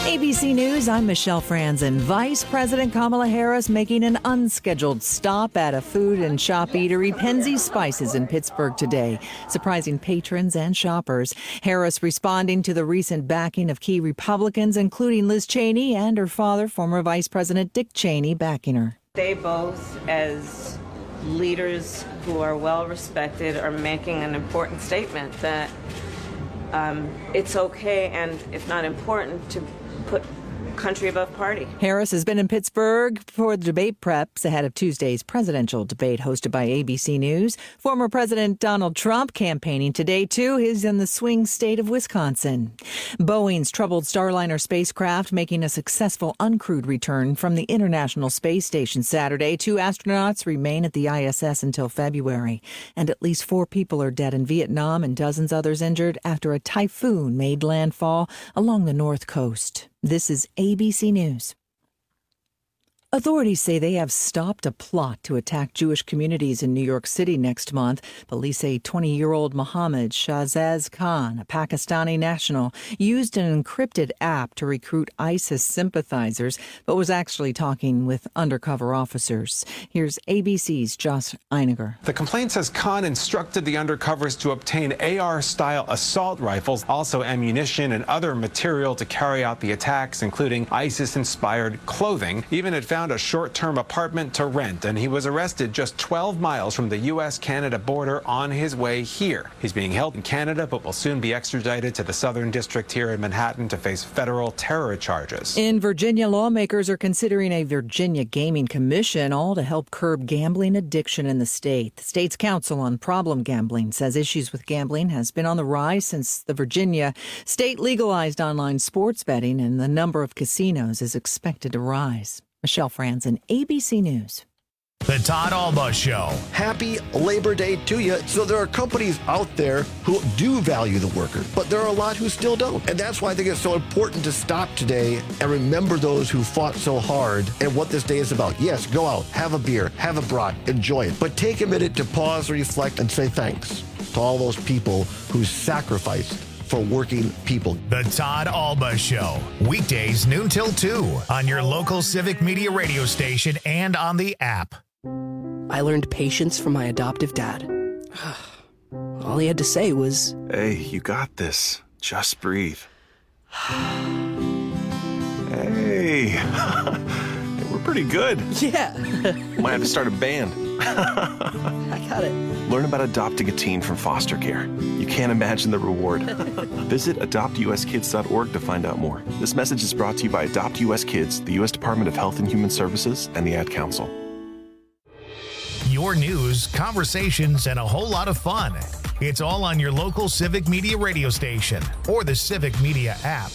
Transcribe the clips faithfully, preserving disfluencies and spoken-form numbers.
A B C News, I'm Michelle Franzen. Vice President Kamala Harris making an unscheduled stop at a food and shop eatery, Penzeys Spices in Pittsburgh today, surprising patrons and shoppers. Harris responding to the recent backing of key Republicans, including Liz Cheney and her father, former Vice President Dick Cheney, backing her. They both, as leaders who are well respected, are making an important statement that um, it's okay and, if not important, to put country above party. Harris has been in Pittsburgh for the debate preps ahead of Tuesday's presidential debate hosted by A B C News. Former President Donald Trump campaigning today, too. He's in the swing state of Wisconsin. Boeing's troubled Starliner spacecraft making a successful uncrewed return from the International Space Station Saturday. Two astronauts remain at the I S S until February. And at least four people are dead in Vietnam and dozens others injured after a typhoon made landfall along the north coast. This is A B C News. Authorities say they have stopped a plot to attack Jewish communities in New York City next month. Police say twenty-year-old Mohammed Shahzad Khan, a Pakistani national, used an encrypted app to recruit ISIS sympathizers, but was actually talking with undercover officers. Here's A B C's Josh Einiger. The complaint says Khan instructed the undercovers to obtain A R-style assault rifles, also ammunition and other material to carry out the attacks, including ISIS-inspired clothing. Even it found a short-term apartment to rent, and he was arrested just twelve miles from the U S Canada border on his way here. He's being held in Canada, but will soon be extradited to the Southern District here in Manhattan to face federal terror charges. In Virginia, lawmakers are considering a Virginia Gaming Commission, all to help curb gambling addiction in the state. The state's Council on Problem Gambling says issues with gambling has been on the rise since the Virginia state legalized online sports betting, and the number of casinos is expected to rise. Michelle Franzen, A B C News. The Todd Alba Show. Happy Labor Day to you. So there are companies out there who do value the worker, but there are a lot who still don't. And that's why I think it's so important to stop today and remember those who fought so hard and what this day is about. Yes, go out, have a beer, have a brat, enjoy it. But take a minute to pause, reflect, and say thanks to all those people who sacrificed for working people. The Todd Alba Show. Weekdays noon till two on your local Civic Media radio station and on the app. I learned patience from my adoptive dad. All he had to say was, "Hey, you got this. Just breathe." Hey, we're pretty good. Yeah. Might have to start a band. I got it. Learn about adopting a teen from foster care. You can't imagine the reward. Visit adopt u s kids dot org to find out more. This message is brought to you by Adopt U S Kids, the U S Department of Health and Human Services, and the Ad Council. Your news, conversations, and a whole lot of fun. It's all on your local Civic Media radio station or the Civic Media app.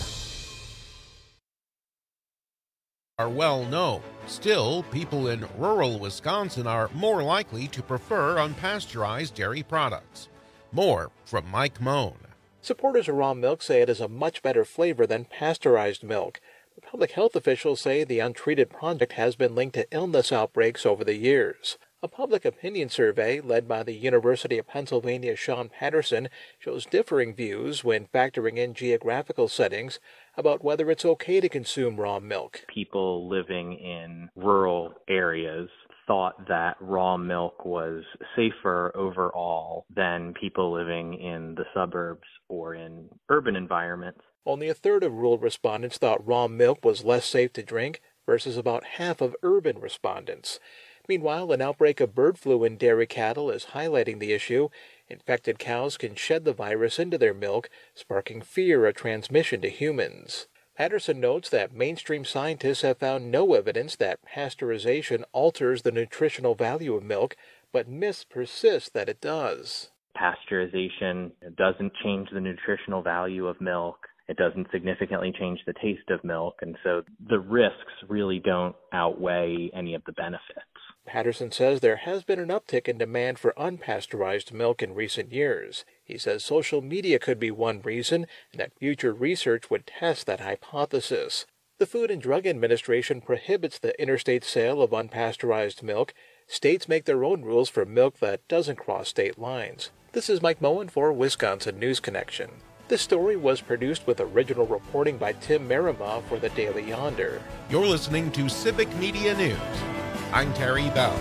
Are well known. Still, people in rural Wisconsin are more likely to prefer unpasteurized dairy products. More from Mike Moan. Supporters of raw milk say it is a much better flavor than pasteurized milk. But public health officials say the untreated product has been linked to illness outbreaks over the years. A public opinion survey led by the University of Pennsylvania's Sean Patterson shows differing views when factoring in geographical settings about whether it's okay to consume raw milk. People living in rural areas thought that raw milk was safer overall than people living in the suburbs or in urban environments. Only a third of rural respondents thought raw milk was less safe to drink versus about half of urban respondents. Meanwhile, an outbreak of bird flu in dairy cattle is highlighting the issue. Infected cows can shed the virus into their milk, sparking fear of transmission to humans. Patterson notes that mainstream scientists have found no evidence that pasteurization alters the nutritional value of milk, but myths persist that it does. Pasteurization doesn't change the nutritional value of milk. It doesn't significantly change the taste of milk, and so the risks really don't outweigh any of the benefits. Patterson says there has been an uptick in demand for unpasteurized milk in recent years. He says social media could be one reason, and that future research would test that hypothesis. The Food and Drug Administration prohibits the interstate sale of unpasteurized milk. States make their own rules for milk that doesn't cross state lines. This is Mike Moen for Wisconsin News Connection. This story was produced with original reporting by Tim Merima for the Daily Yonder. You're listening to Civic Media News. I'm Terry Bell.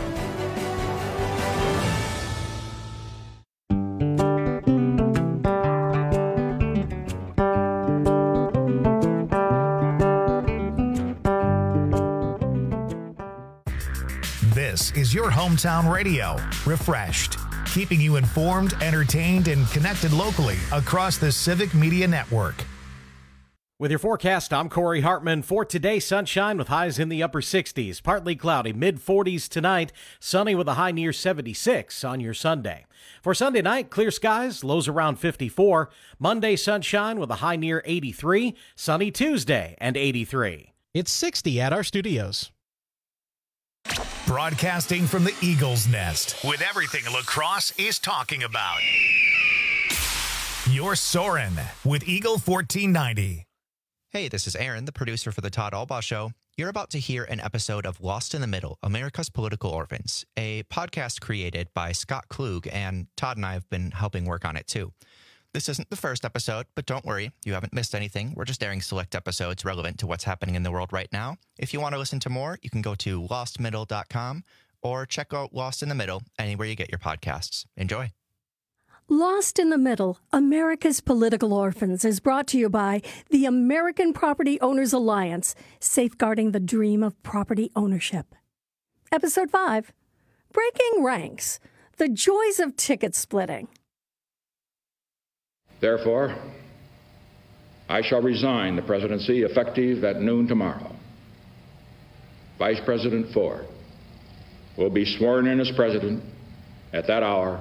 This is your hometown radio, Refreshed, keeping you informed, entertained, and connected locally across the Civic Media Network. With your forecast, I'm Corey Hartman. For today, sunshine with highs in the upper sixties, partly cloudy, mid forties tonight, sunny with a high near seventy-six on your Sunday. For Sunday night, clear skies, lows around fifty-four. Monday, sunshine with a high near eighty-three. Sunny Tuesday and eighty-three. It's sixty at our studios. Broadcasting from the Eagle's Nest with everything lacrosse is talking about. You're Soren with Eagle fourteen ninety. Hey, this is Aaron, the producer for the Todd Albaugh Show. You're about to hear an episode of Lost in the Middle, America's Political Orphans, a podcast created by Scott Klug, and Todd and I have been helping work on it too. This isn't the first episode, but don't worry, you haven't missed anything. We're just airing select episodes relevant to what's happening in the world right now. If you want to listen to more, you can go to lost middle dot com or check out Lost in the Middle anywhere you get your podcasts. Enjoy. Lost in the Middle, America's Political Orphans is brought to you by the American Property Owners Alliance, safeguarding the dream of property ownership. Episode five, Breaking Ranks, the Joys of Ticket Splitting. Therefore, I shall resign the presidency effective at noon tomorrow. Vice President Ford will be sworn in as president at that hour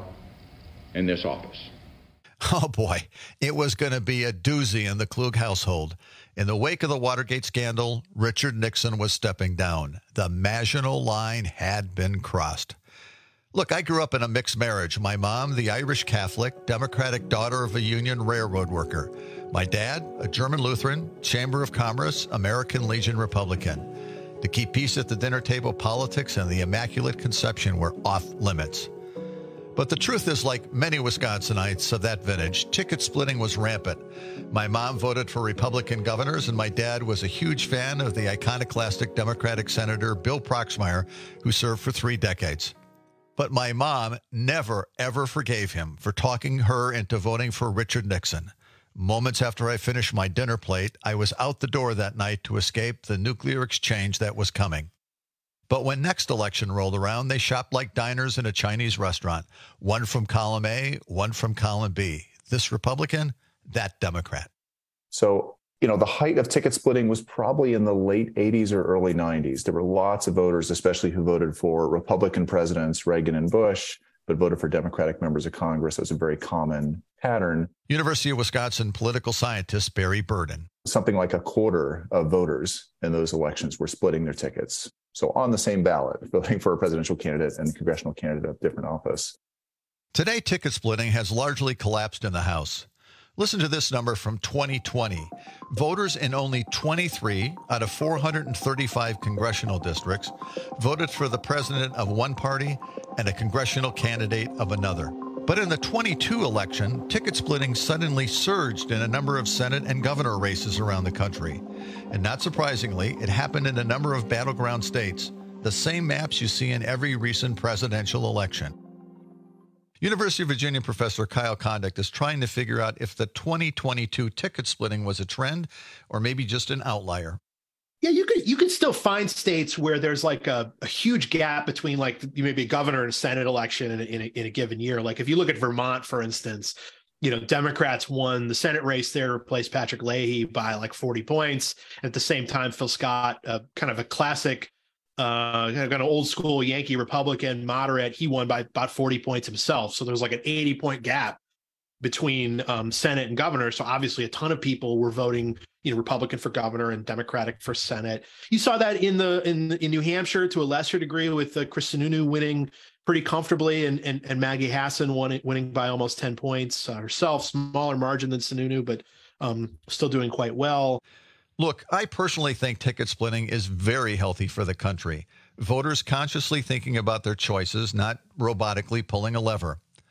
in this office. Oh boy, it was going to be a doozy in the Klug household. In the wake of the Watergate scandal, Richard Nixon was stepping down. The Maginot Line had been crossed. Look, I grew up in a mixed marriage. My mom, the Irish Catholic, Democratic daughter of a union railroad worker. My dad, a German Lutheran, Chamber of Commerce, American Legion Republican. To keep peace at the dinner table, politics and the Immaculate Conception were off limits. But the truth is, like many Wisconsinites of that vintage, ticket splitting was rampant. My mom voted for Republican governors, and my dad was a huge fan of the iconoclastic Democratic Senator Bill Proxmire, who served for three decades. But my mom never, ever forgave him for talking her into voting for Richard Nixon. Moments after I finished my dinner plate, I was out the door that night to escape the nuclear exchange that was coming. But when next election rolled around, they shopped like diners in a Chinese restaurant. One from column A, one from column B. This Republican, that Democrat. So, you know, the height of ticket splitting was probably in the late eighties or early nineties. There were lots of voters, especially who voted for Republican presidents, Reagan and Bush, but voted for Democratic members of Congress. That was a very common pattern. University of Wisconsin political scientist Barry Burden. Something like a quarter of voters in those elections were splitting their tickets. So on the same ballot, voting for a presidential candidate and congressional candidate of different office. Today, ticket splitting has largely collapsed in the House. Listen to this number from twenty twenty. Voters in only twenty-three out of four hundred thirty-five congressional districts voted for the president of one party and a congressional candidate of another. But in the twenty-two election, ticket splitting suddenly surged in a number of Senate and governor races around the country. And not surprisingly, it happened in a number of battleground states, the same maps you see in every recent presidential election. University of Virginia professor Kyle Condict is trying to figure out if the twenty twenty-two ticket splitting was a trend or maybe just an outlier. Yeah, you could you could still find states where there's like a, a huge gap between like maybe a governor and Senate election in a, in, a, in a given year. Like if you look at Vermont, for instance, you know, Democrats won the Senate race there to replace Patrick Leahy by like forty points. At the same time, Phil Scott, uh, kind of a classic, uh, kind of old school Yankee Republican moderate, he won by about forty points himself. So there's like an eighty point gap between um, Senate and governor. So obviously a ton of people were voting, you know, Republican for governor and Democratic for Senate. You saw that in the in in New Hampshire to a lesser degree with uh, Chris Sununu winning pretty comfortably and and, and Maggie Hassan won, winning by almost ten points uh, herself, smaller margin than Sununu, but um, still doing quite well. Look, I personally think ticket splitting is very healthy for the country. Voters consciously thinking about their choices, not robotically pulling a lever.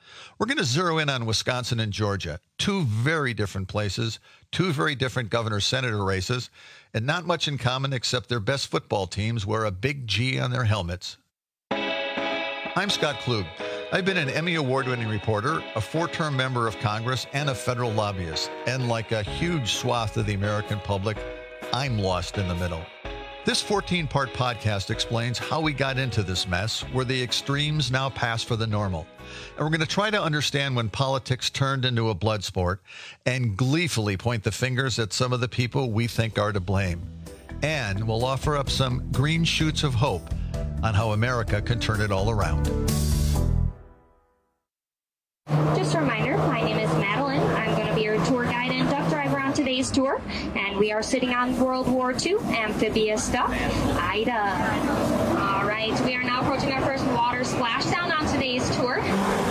We're going to zero in on Wisconsin and Georgia, two very different places, two very different governor-senator races, and not much in common except their best football teams wear a big G on their helmets. I'm Scott Klug. I've been an Emmy Award-winning reporter, a four-term member of Congress, and a federal lobbyist. And like a huge swath of the American public, I'm lost in the middle. This fourteen-part podcast explains how we got into this mess, where the extremes now pass for the normal. And we're going to try to understand when politics turned into a blood sport and gleefully point the fingers at some of the people we think are to blame. And we'll offer up some green shoots of hope on how America can turn it all around. Just a reminder, my name is Madeline. I'm going to be your tour guide and duck driver on today's tour. And we are sitting on World War Two amphibious duck, Ida. All right, we are now approaching our first water splashdown on today's tour.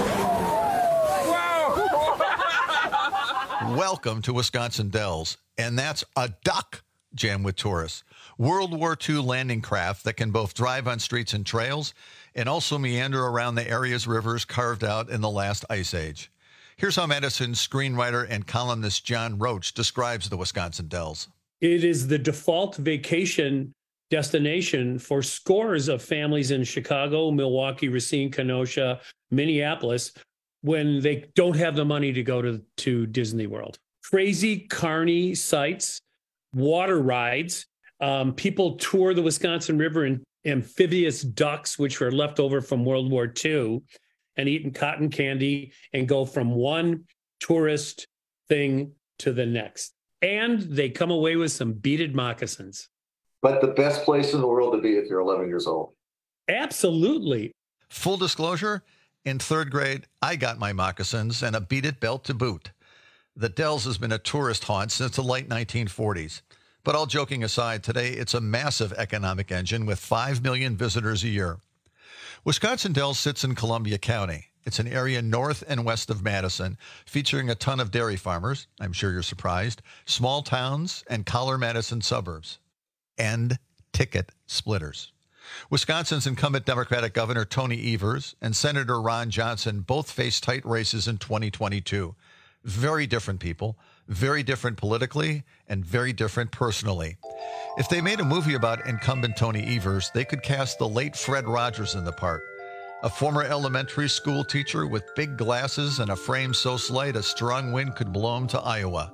Welcome to Wisconsin Dells, and that's a duck jammed with tourists. World War Two landing craft that can both drive on streets and trails and also meander around the area's rivers carved out in the last ice age. Here's how Madison's screenwriter and columnist John Roach describes the Wisconsin Dells. It is the default vacation destination for scores of families in Chicago, Milwaukee, Racine, Kenosha, Minneapolis, when they don't have the money to go to, to Disney World. Crazy, carny sights, water rides. Um, people tour the Wisconsin River in amphibious ducks, which were left over from World War Two, and eating cotton candy and go from one tourist thing to the next. And they come away with some beaded moccasins. But the best place in the world to be if you're eleven years old. Absolutely. Full disclosure, in third grade, I got my moccasins and a beaded belt to boot. The Dells has been a tourist haunt since the late nineteen forties. But all joking aside, today it's a massive economic engine with five million visitors a year. Wisconsin Dells sits in Columbia County. It's an area north and west of Madison, featuring a ton of dairy farmers, I'm sure you're surprised, small towns, and Collar-Madison suburbs. And ticket splitters. Wisconsin's incumbent Democratic Governor Tony Evers and Senator Ron Johnson both face tight races in twenty twenty-two. Very different people, very different politically, and very different personally. If they made a movie about incumbent Tony Evers, they could cast the late Fred Rogers in the part. A former elementary school teacher with big glasses and a frame so slight a strong wind could blow him to Iowa.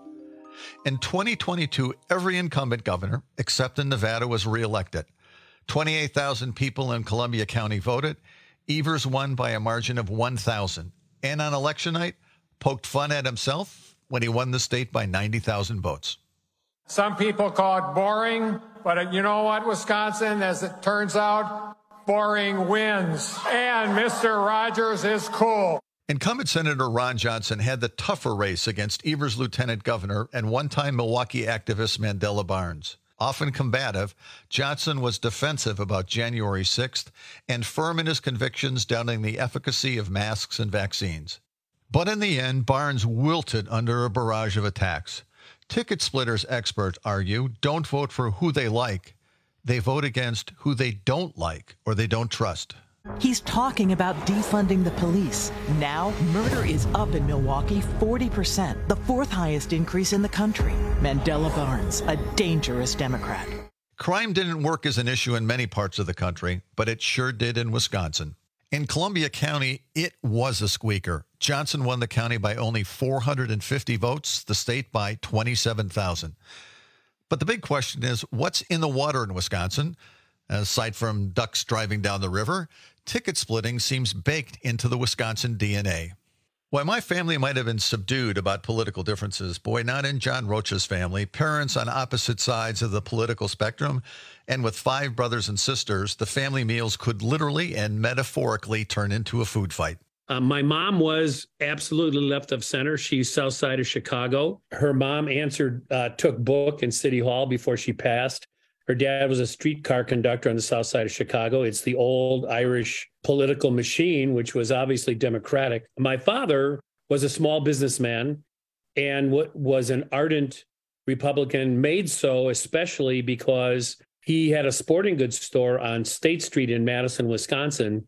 In twenty twenty-two, every incumbent governor, except in Nevada, was reelected. twenty-eight thousand people in Columbia County voted. Evers won by a margin of one thousand. And on election night, poked fun at himself when he won the state by ninety thousand votes. Some people call it boring, but you know what, Wisconsin, as it turns out, boring wins. And Mister Rogers is cool. Incumbent Senator Ron Johnson had the tougher race against Evers' lieutenant governor and one-time Milwaukee activist Mandela Barnes. Often combative, Johnson was defensive about January sixth and firm in his convictions, doubting the efficacy of masks and vaccines. But in the end, Barnes wilted under a barrage of attacks. Ticket splitters experts argue don't vote for who they like. They vote against who they don't like or they don't trust. He's talking about defunding the police. Now, murder is up in Milwaukee forty percent, the fourth highest increase in the country. Mandela Barnes, a dangerous Democrat. Crime didn't work as an issue in many parts of the country, but it sure did in Wisconsin. In Columbia County, it was a squeaker. Johnson won the county by only four hundred fifty votes, the state by twenty-seven thousand. But the big question is, what's in the water in Wisconsin? Aside from ducks driving down the river, ticket splitting seems baked into the Wisconsin D N A. While my family might have been subdued about political differences, boy, not in John Roach's family. Parents on opposite sides of the political spectrum, and with five brothers and sisters, the family meals could literally and metaphorically turn into a food fight. Uh, my mom was absolutely left of center. She's south side of Chicago. Her mom answered, uh, took book in City Hall before she passed. Her dad was a streetcar conductor on the south side of Chicago. It's the old Irish political machine, which was obviously Democratic. My father was a small businessman and w- was an ardent Republican, made so especially because he had a sporting goods store on State Street in Madison, Wisconsin.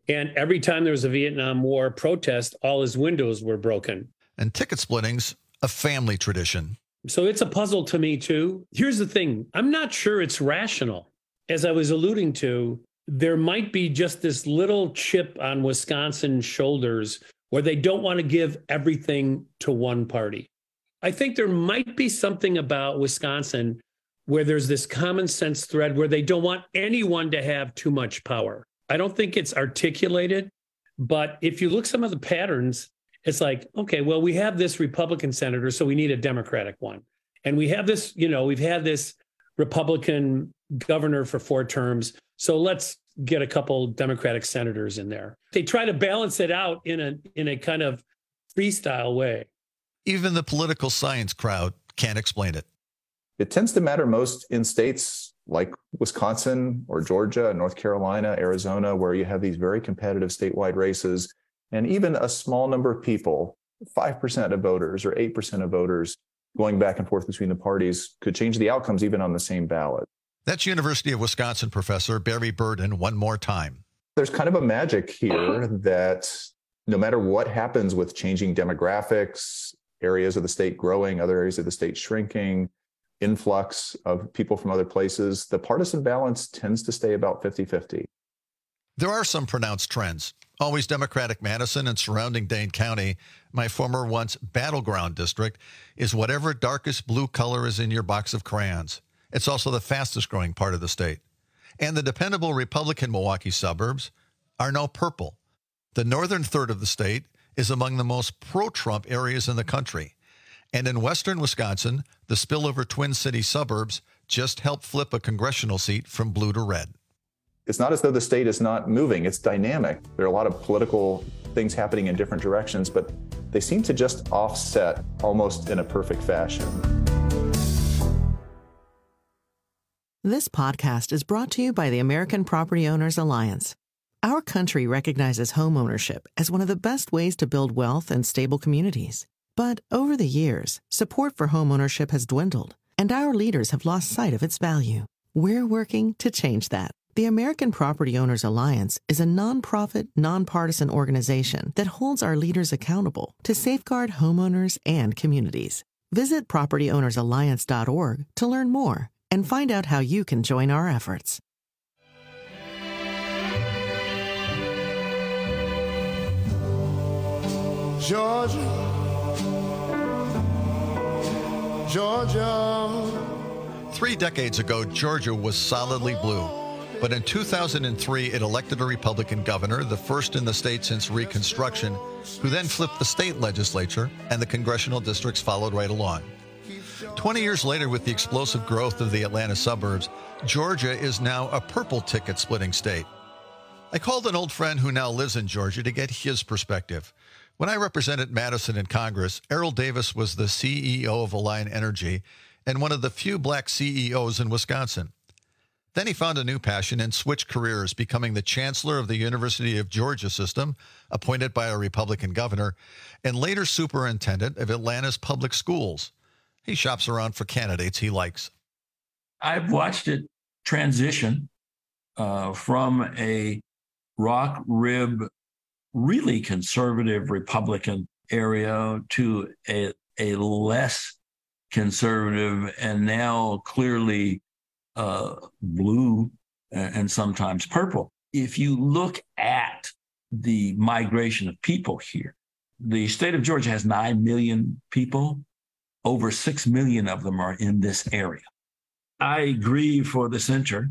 And every time there was a Vietnam War protest, all his windows were broken. And ticket splitting's a family tradition. So it's a puzzle to me, too. Here's the thing. I'm not sure it's rational. As I was alluding to, there might be just this little chip on Wisconsin's shoulders where they don't want to give everything to one party. I think there might be something about Wisconsin where there's this common sense thread where they don't want anyone to have too much power. I don't think it's articulated, but if you look some of the patterns, it's like, okay, well, we have this Republican senator, so we need a Democratic one. And we have this, you know, we've had this Republican governor for four terms, so let's get a couple Democratic senators in there. They try to balance it out in a in a kind of freestyle way. Even the political science crowd can't explain it. It tends to matter most in states like Wisconsin or Georgia, North Carolina, Arizona, where you have these very competitive statewide races. And even a small number of people, five percent of voters or eight percent of voters going back and forth between the parties could change the outcomes even on the same ballot. That's University of Wisconsin professor Barry Burden one more time. There's kind of a magic here that no matter what happens with changing demographics, areas of the state growing, other areas of the state shrinking, influx of people from other places, the partisan balance tends to stay about fifty-fifty. There are some pronounced trends. Always Democratic Madison and surrounding Dane County, my former once battleground district, is whatever darkest blue color is in your box of crayons. It's also the fastest growing part of the state. And the dependable Republican Milwaukee suburbs are now purple. The northern third of the state is among the most pro-Trump areas in the country. And in western Wisconsin, the spillover Twin City suburbs just helped flip a congressional seat from blue to red. It's not as though the state is not moving. It's dynamic. There are a lot of political things happening in different directions, but they seem to just offset almost in a perfect fashion. This podcast is brought to you by the American Property Owners Alliance. Our country recognizes homeownership as one of the best ways to build wealth and stable communities. But over the years, support for homeownership has dwindled, and our leaders have lost sight of its value. We're working to change that. The American Property Owners Alliance is a nonprofit, nonpartisan organization that holds our leaders accountable to safeguard homeowners and communities. Visit property owners alliance dot org to learn more and find out how you can join our efforts. Georgia, Georgia. Three decades ago, Georgia was solidly blue. But in two thousand three, it elected a Republican governor, the first in the state since Reconstruction, who then flipped the state legislature, and the congressional districts followed right along. twenty years later, with the explosive growth of the Atlanta suburbs, Georgia is now a purple ticket-splitting state. I called an old friend who now lives in Georgia to get his perspective. When I represented Madison in Congress, Errol Davis was the C E O of Alliant Energy and one of the few black C E Os in Wisconsin. Then he found a new passion and switched careers, becoming the chancellor of the University of Georgia system, appointed by a Republican governor, and later superintendent of Atlanta's public schools. He shops around for candidates he likes. I've watched it transition uh, from a rock rib, really conservative Republican area to a, a less conservative and now clearly uh, blue and sometimes purple. If you look at the migration of people here, the state of Georgia has nine million people. Over six million of them are in this area. I grieve for the center,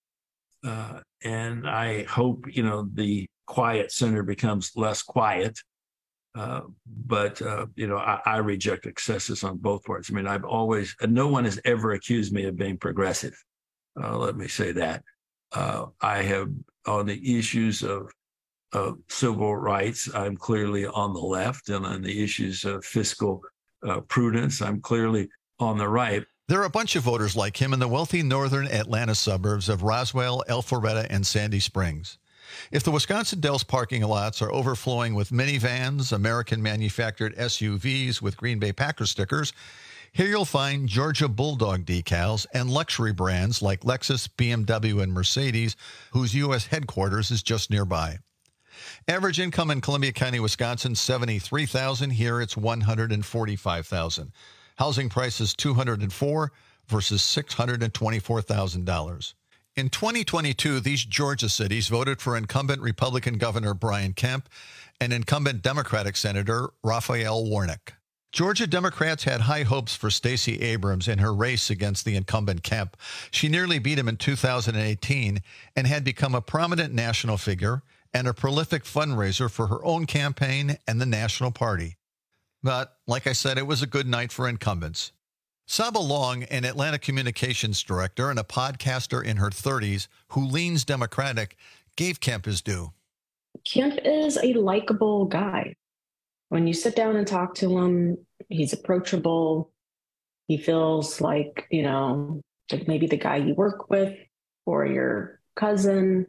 uh, and I hope, you know, the quiet center becomes less quiet. Uh, but, uh, you know, I, I reject excesses on both parts. I mean, I've always, no one has ever accused me of being progressive. Uh, let me say that. Uh, I have, on the issues of, of civil rights, I'm clearly on the left, and on the issues of fiscal uh, prudence, I'm clearly on the right. There are a bunch of voters like him in the wealthy northern Atlanta suburbs of Roswell, Alpharetta, and Sandy Springs. If the Wisconsin Dells parking lots are overflowing with minivans, American-manufactured S U Vs with Green Bay Packers stickers, here you'll find Georgia Bulldog decals and luxury brands like Lexus, B M W, and Mercedes, whose U S headquarters is just nearby. Average income in Columbia County, Wisconsin, seventy-three thousand dollars. Here it's one hundred forty-five thousand dollars. Housing prices two hundred four thousand dollars versus six hundred twenty-four thousand dollars. In twenty twenty-two, these Georgia cities voted for incumbent Republican Governor Brian Kemp and incumbent Democratic Senator Raphael Warnock. Georgia Democrats had high hopes for Stacey Abrams in her race against the incumbent Kemp. She nearly beat him in two thousand eighteen and had become a prominent national figure and a prolific fundraiser for her own campaign and the national party. But, like I said, it was a good night for incumbents. Saba Long, an Atlanta communications director and a podcaster in her thirties who leans Democratic, gave Kemp his due. Kemp is a likable guy. When you sit down and talk to him, he's approachable. He feels like, you know, like maybe the guy you work with or your cousin.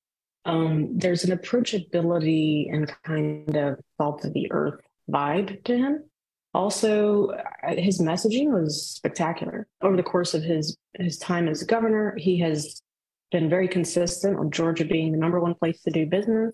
Um, there's an approachability and kind of salt of the earth vibe to him. Also, his messaging was spectacular. Over the course of his, his time as governor, he has been very consistent on Georgia being the number one place to do business,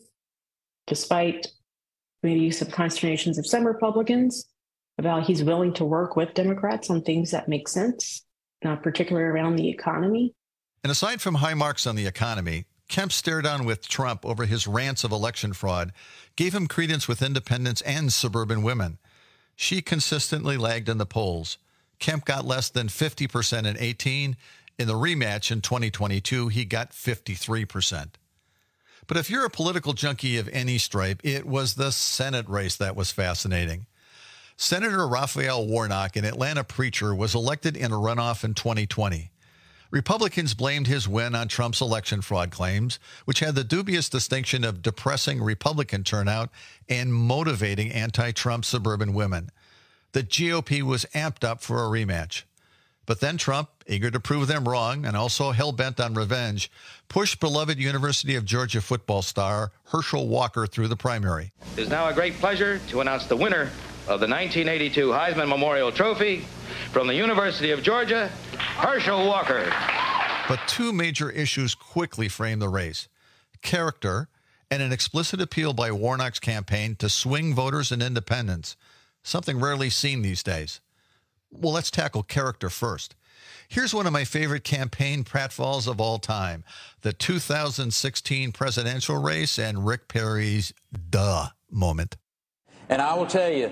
despite maybe some consternations of some Republicans about he's willing to work with Democrats on things that make sense, not particularly around the economy. And aside from high marks on the economy, Kemp stared on with Trump over his rants of election fraud, gave him credence with independents and suburban women. She consistently lagged in the polls. Kemp got less than fifty percent in eighteen. In the rematch in twenty twenty-two, he got fifty-three percent. But if you're a political junkie of any stripe, it was the Senate race that was fascinating. Senator Raphael Warnock, an Atlanta preacher, was elected in a runoff in twenty twenty. Republicans blamed his win on Trump's election fraud claims, which had the dubious distinction of depressing Republican turnout and motivating anti-Trump suburban women. The G O P was amped up for a rematch. But then Trump, eager to prove them wrong and also hell-bent on revenge, pushed beloved University of Georgia football star Herschel Walker through the primary. It is now a great pleasure to announce the winner of the nineteen eighty-two Heisman Memorial Trophy from the University of Georgia, Herschel Walker. But two major issues quickly framed the race: character and an explicit appeal by Warnock's campaign to swing voters and independents, something rarely seen these days. Well, let's tackle character first. Here's one of my favorite campaign pratfalls of all time: the two thousand sixteen presidential race and Rick Perry's duh moment. And I will tell you,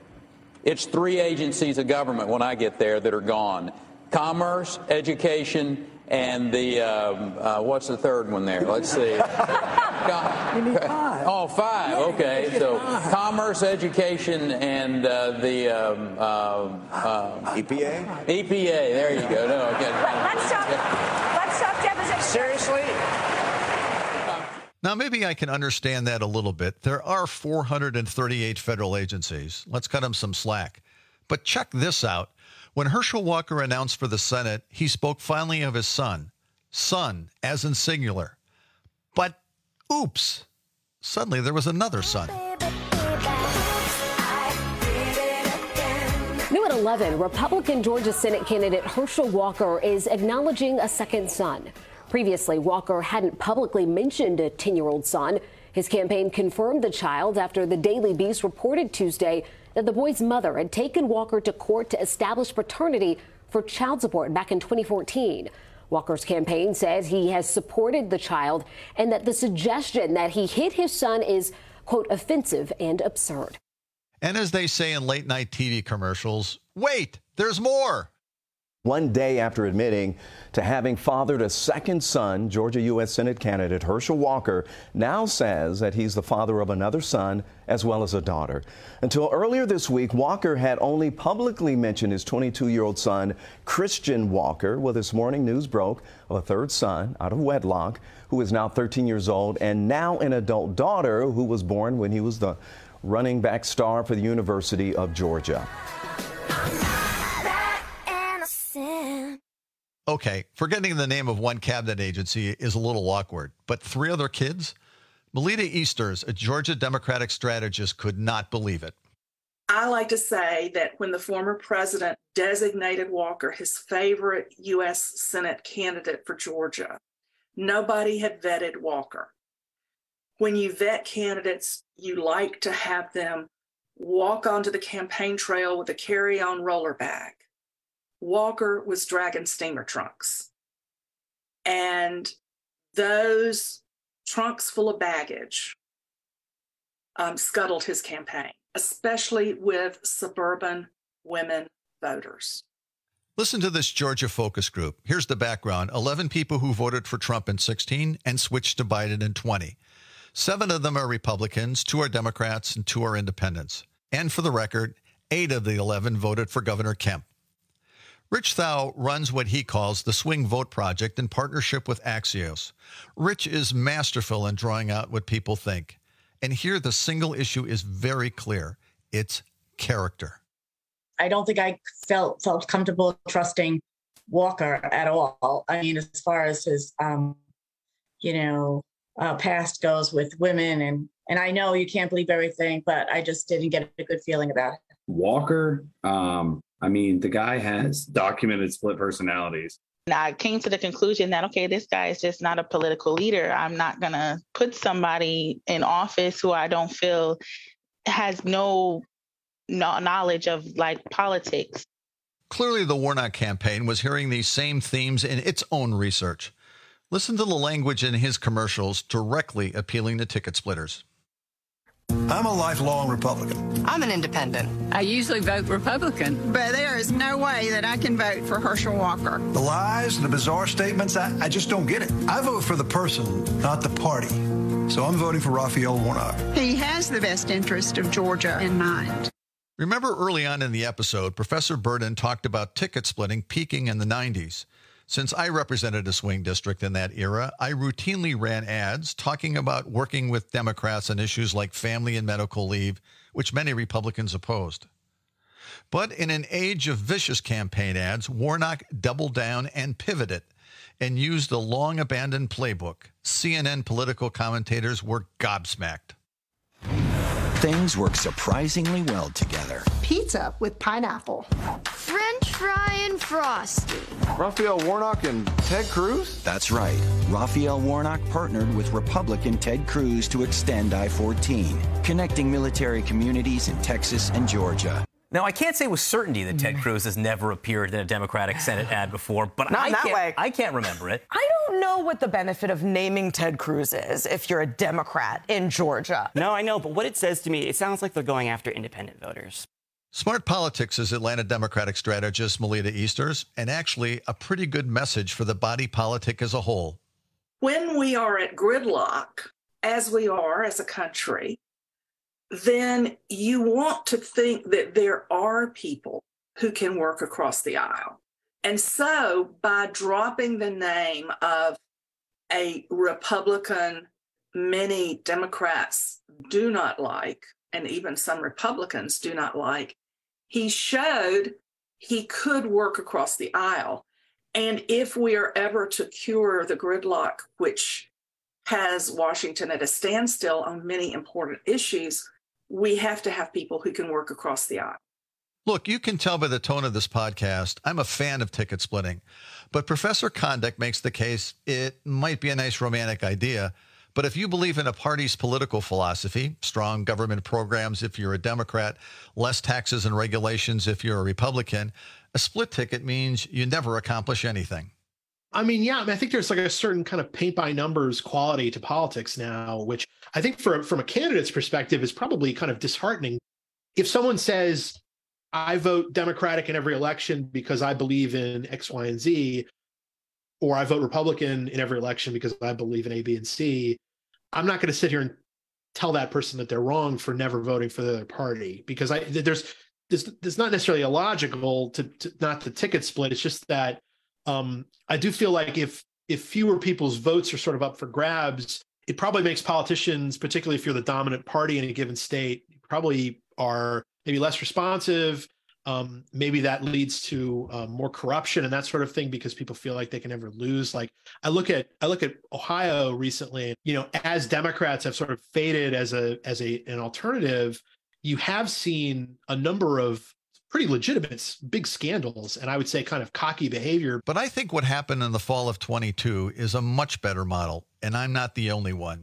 it's three agencies of government when I get there that are gone: commerce, education, and the, um, uh, what's the third one there? Let's see. Com- you need five. Oh, five. Yeah, okay. So five. Commerce, education, and uh, the um, uh, uh, E P A? E P A. There you go. No, okay. Let's stop. Let's stop deposition. Seriously? Now, maybe I can understand that a little bit. There are four hundred thirty-eight federal agencies. Let's cut them some slack. But check this out. When Herschel Walker announced for the Senate, he spoke finally of his son. Son, as in singular. But, oops, suddenly there was another son. New at eleven, Republican Georgia Senate candidate Herschel Walker is acknowledging a second son. Previously, Walker hadn't publicly mentioned a ten-year-old son. His campaign confirmed the child after the Daily Beast reported Tuesday that the boy's mother had taken Walker to court to establish paternity for child support back in twenty fourteen. Walker's campaign says he has supported the child and that the suggestion that he hid his son is, quote, offensive and absurd. And as they say in late-night T V commercials, wait, there's more. One day after admitting to having fathered a second son, Georgia U S Senate candidate Herschel Walker now says that he's the father of another son as well as a daughter. Until earlier this week, Walker had only publicly mentioned his twenty-two-year-old son, Christian Walker. Well, this morning news broke of a third son out of wedlock who is now thirteen years old, and now an adult daughter who was born when he was the running back star for the University of Georgia. Okay, forgetting the name of one cabinet agency is a little awkward, but three other kids? Melita Easters, a Georgia Democratic strategist, could not believe it. I like to say that when the former president designated Walker his favorite U S Senate candidate for Georgia, nobody had vetted Walker. when you vet candidates, you like to have them walk onto the campaign trail with a carry-on roller bag. Walker was dragging steamer trunks. And those trunks full of baggage um, scuttled his campaign, especially with suburban women voters. Listen to this Georgia focus group. Here's the background. eleven people who voted for Trump in sixteen and switched to Biden in twenty. Seven of them are Republicans, two are Democrats, and two are independents. And for the record, eight of the eleven voted for Governor Kemp. Rich Thau runs what he calls the Swing Vote Project in partnership with Axios. Rich is masterful in drawing out what people think. And here the single issue is very clear. It's character. I don't think I felt felt comfortable trusting Walker at all. I mean, as far as his, um, you know, uh, past goes with women. And, and I know you can't believe everything, but I just didn't get a good feeling about it. Walker, um, I mean, the guy has documented split personalities. I came to the conclusion that, okay, this guy is just not a political leader. I'm not going to put somebody in office who I don't feel has no, no knowledge of like politics. Clearly, the Warnock campaign was hearing these same themes in its own research. Listen to the language in his commercials directly appealing to ticket splitters. I'm a lifelong Republican. I'm an independent. I usually vote Republican. But there is no way that I can vote for Herschel Walker. The lies and the bizarre statements, I, I just don't get it. I vote for the person, not the party. So I'm voting for Raphael Warnock. He has the best interest of Georgia in mind. Remember early on in the episode, Professor Burden talked about ticket splitting peaking in the nineties. Since I represented a swing district in that era, I routinely ran ads talking about working with Democrats on issues like family and medical leave, which many Republicans opposed. But in an age of vicious campaign ads, Warnock doubled down and pivoted and used the long-abandoned playbook. C N N political commentators were gobsmacked. Things work surprisingly well together. Pizza with pineapple. French fry and frosty. Raphael Warnock and Ted Cruz? That's right. Raphael Warnock partnered with Republican Ted Cruz to extend I fourteen, connecting military communities in Texas and Georgia. Now, I can't say with certainty that Ted Cruz has never appeared in a Democratic Senate ad before, but Not I, in that can't, way. I can't remember it. I don't know what the benefit of naming Ted Cruz is if you're a Democrat in Georgia. No, I know, but what it says to me, it sounds like they're going after independent voters. Smart Politics is Atlanta Democratic strategist Melita Easters, and actually a pretty good message for the body politic as a whole. When we are at gridlock, as we are as a country, then you want to think that there are people who can work across the aisle. And so by dropping the name of a Republican many Democrats do not like, and even some Republicans do not like, he showed he could work across the aisle. And if we are ever to cure the gridlock, which has Washington at a standstill on many important issues, we have to have people who can work across the aisle. Look, you can tell by the tone of this podcast, I'm a fan of ticket splitting. But Professor Condek makes the case it might be a nice romantic idea. But if you believe in a party's political philosophy, strong government programs if you're a Democrat, less taxes and regulations if you're a Republican, a split ticket means you never accomplish anything. I mean, yeah, I, mean, I think there's like a certain kind of paint by numbers quality to politics now, which I think for, from a candidate's perspective is probably kind of disheartening. If someone says, I vote Democratic in every election because I believe in X, Y, and Z, or I vote Republican in every election because I believe in A, B, and C, I'm not going to sit here and tell that person that they're wrong for never voting for the other party, because I there's there's, there's not necessarily illogical to, to not the ticket split. It's just that um, I do feel like if if fewer people's votes are sort of up for grabs, it probably makes politicians, particularly if you're the dominant party in a given state, probably are maybe less responsive. Um, maybe that leads to um, more corruption and that sort of thing because people feel like they can never lose. Like I look at I look at Ohio recently. You know, as Democrats have sort of faded as a as a an alternative, you have seen a number of pretty legitimate big scandals, and I would say kind of cocky behavior. But I think what happened in the fall of twenty-two is a much better model, and I'm not the only one.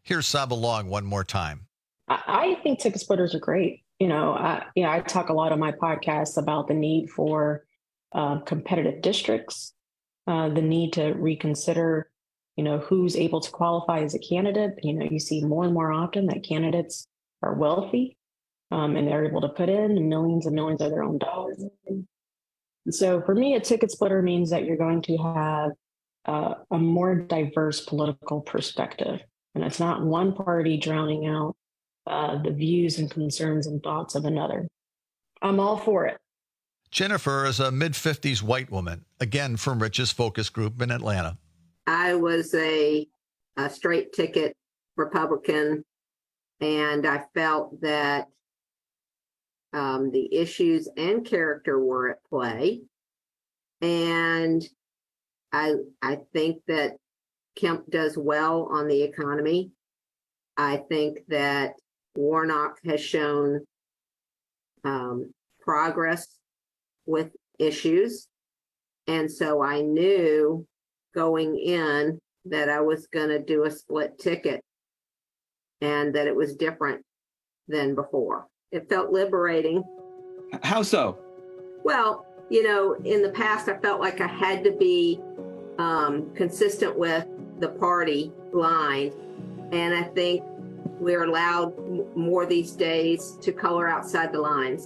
Here's Saba Long one more time. I, I think ticket splitters are great. You know, I, you know, I talk a lot on my podcast about the need for uh, competitive districts, uh, the need to reconsider, you know, who's able to qualify as a candidate. You know, you see more and more often that candidates are wealthy um, and they're able to put in millions and millions of their own dollars. So for me, a ticket splitter means that you're going to have uh, a more diverse political perspective. And it's not one party drowning out uh, the views and concerns and thoughts of another. I'm all for it. Jennifer is a mid-fifties white woman, again from Rich's focus group in Atlanta. I was a, a straight ticket Republican, and I felt that um, the issues and character were at play. And I, I think that Kemp does well on the economy. I think that Warnock has shown um, progress with issues. And so I knew going in that I was going to do a split ticket and that it was different than before. It felt liberating. How so? Well, you know, in the past, I felt like I had to be um, consistent with the party line. And I think we're allowed m- more these days to color outside the lines.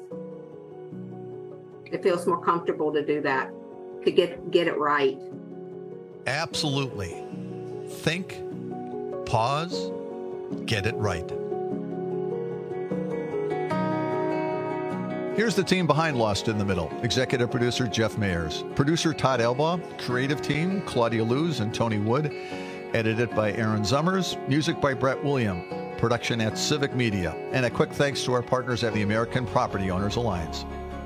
It feels more comfortable to do that, to get, get it right. Absolutely. Think, pause, get it right. Here's the team behind Lost in the Middle. Executive producer Jeff Mayers. Producer Todd Elbaugh. Creative team Claudia Luz and Tony Wood. Edited by Aaron Zummers. Music by Brett William. Production at Civic Media. And a quick thanks to our partners at the American Property Owners Alliance.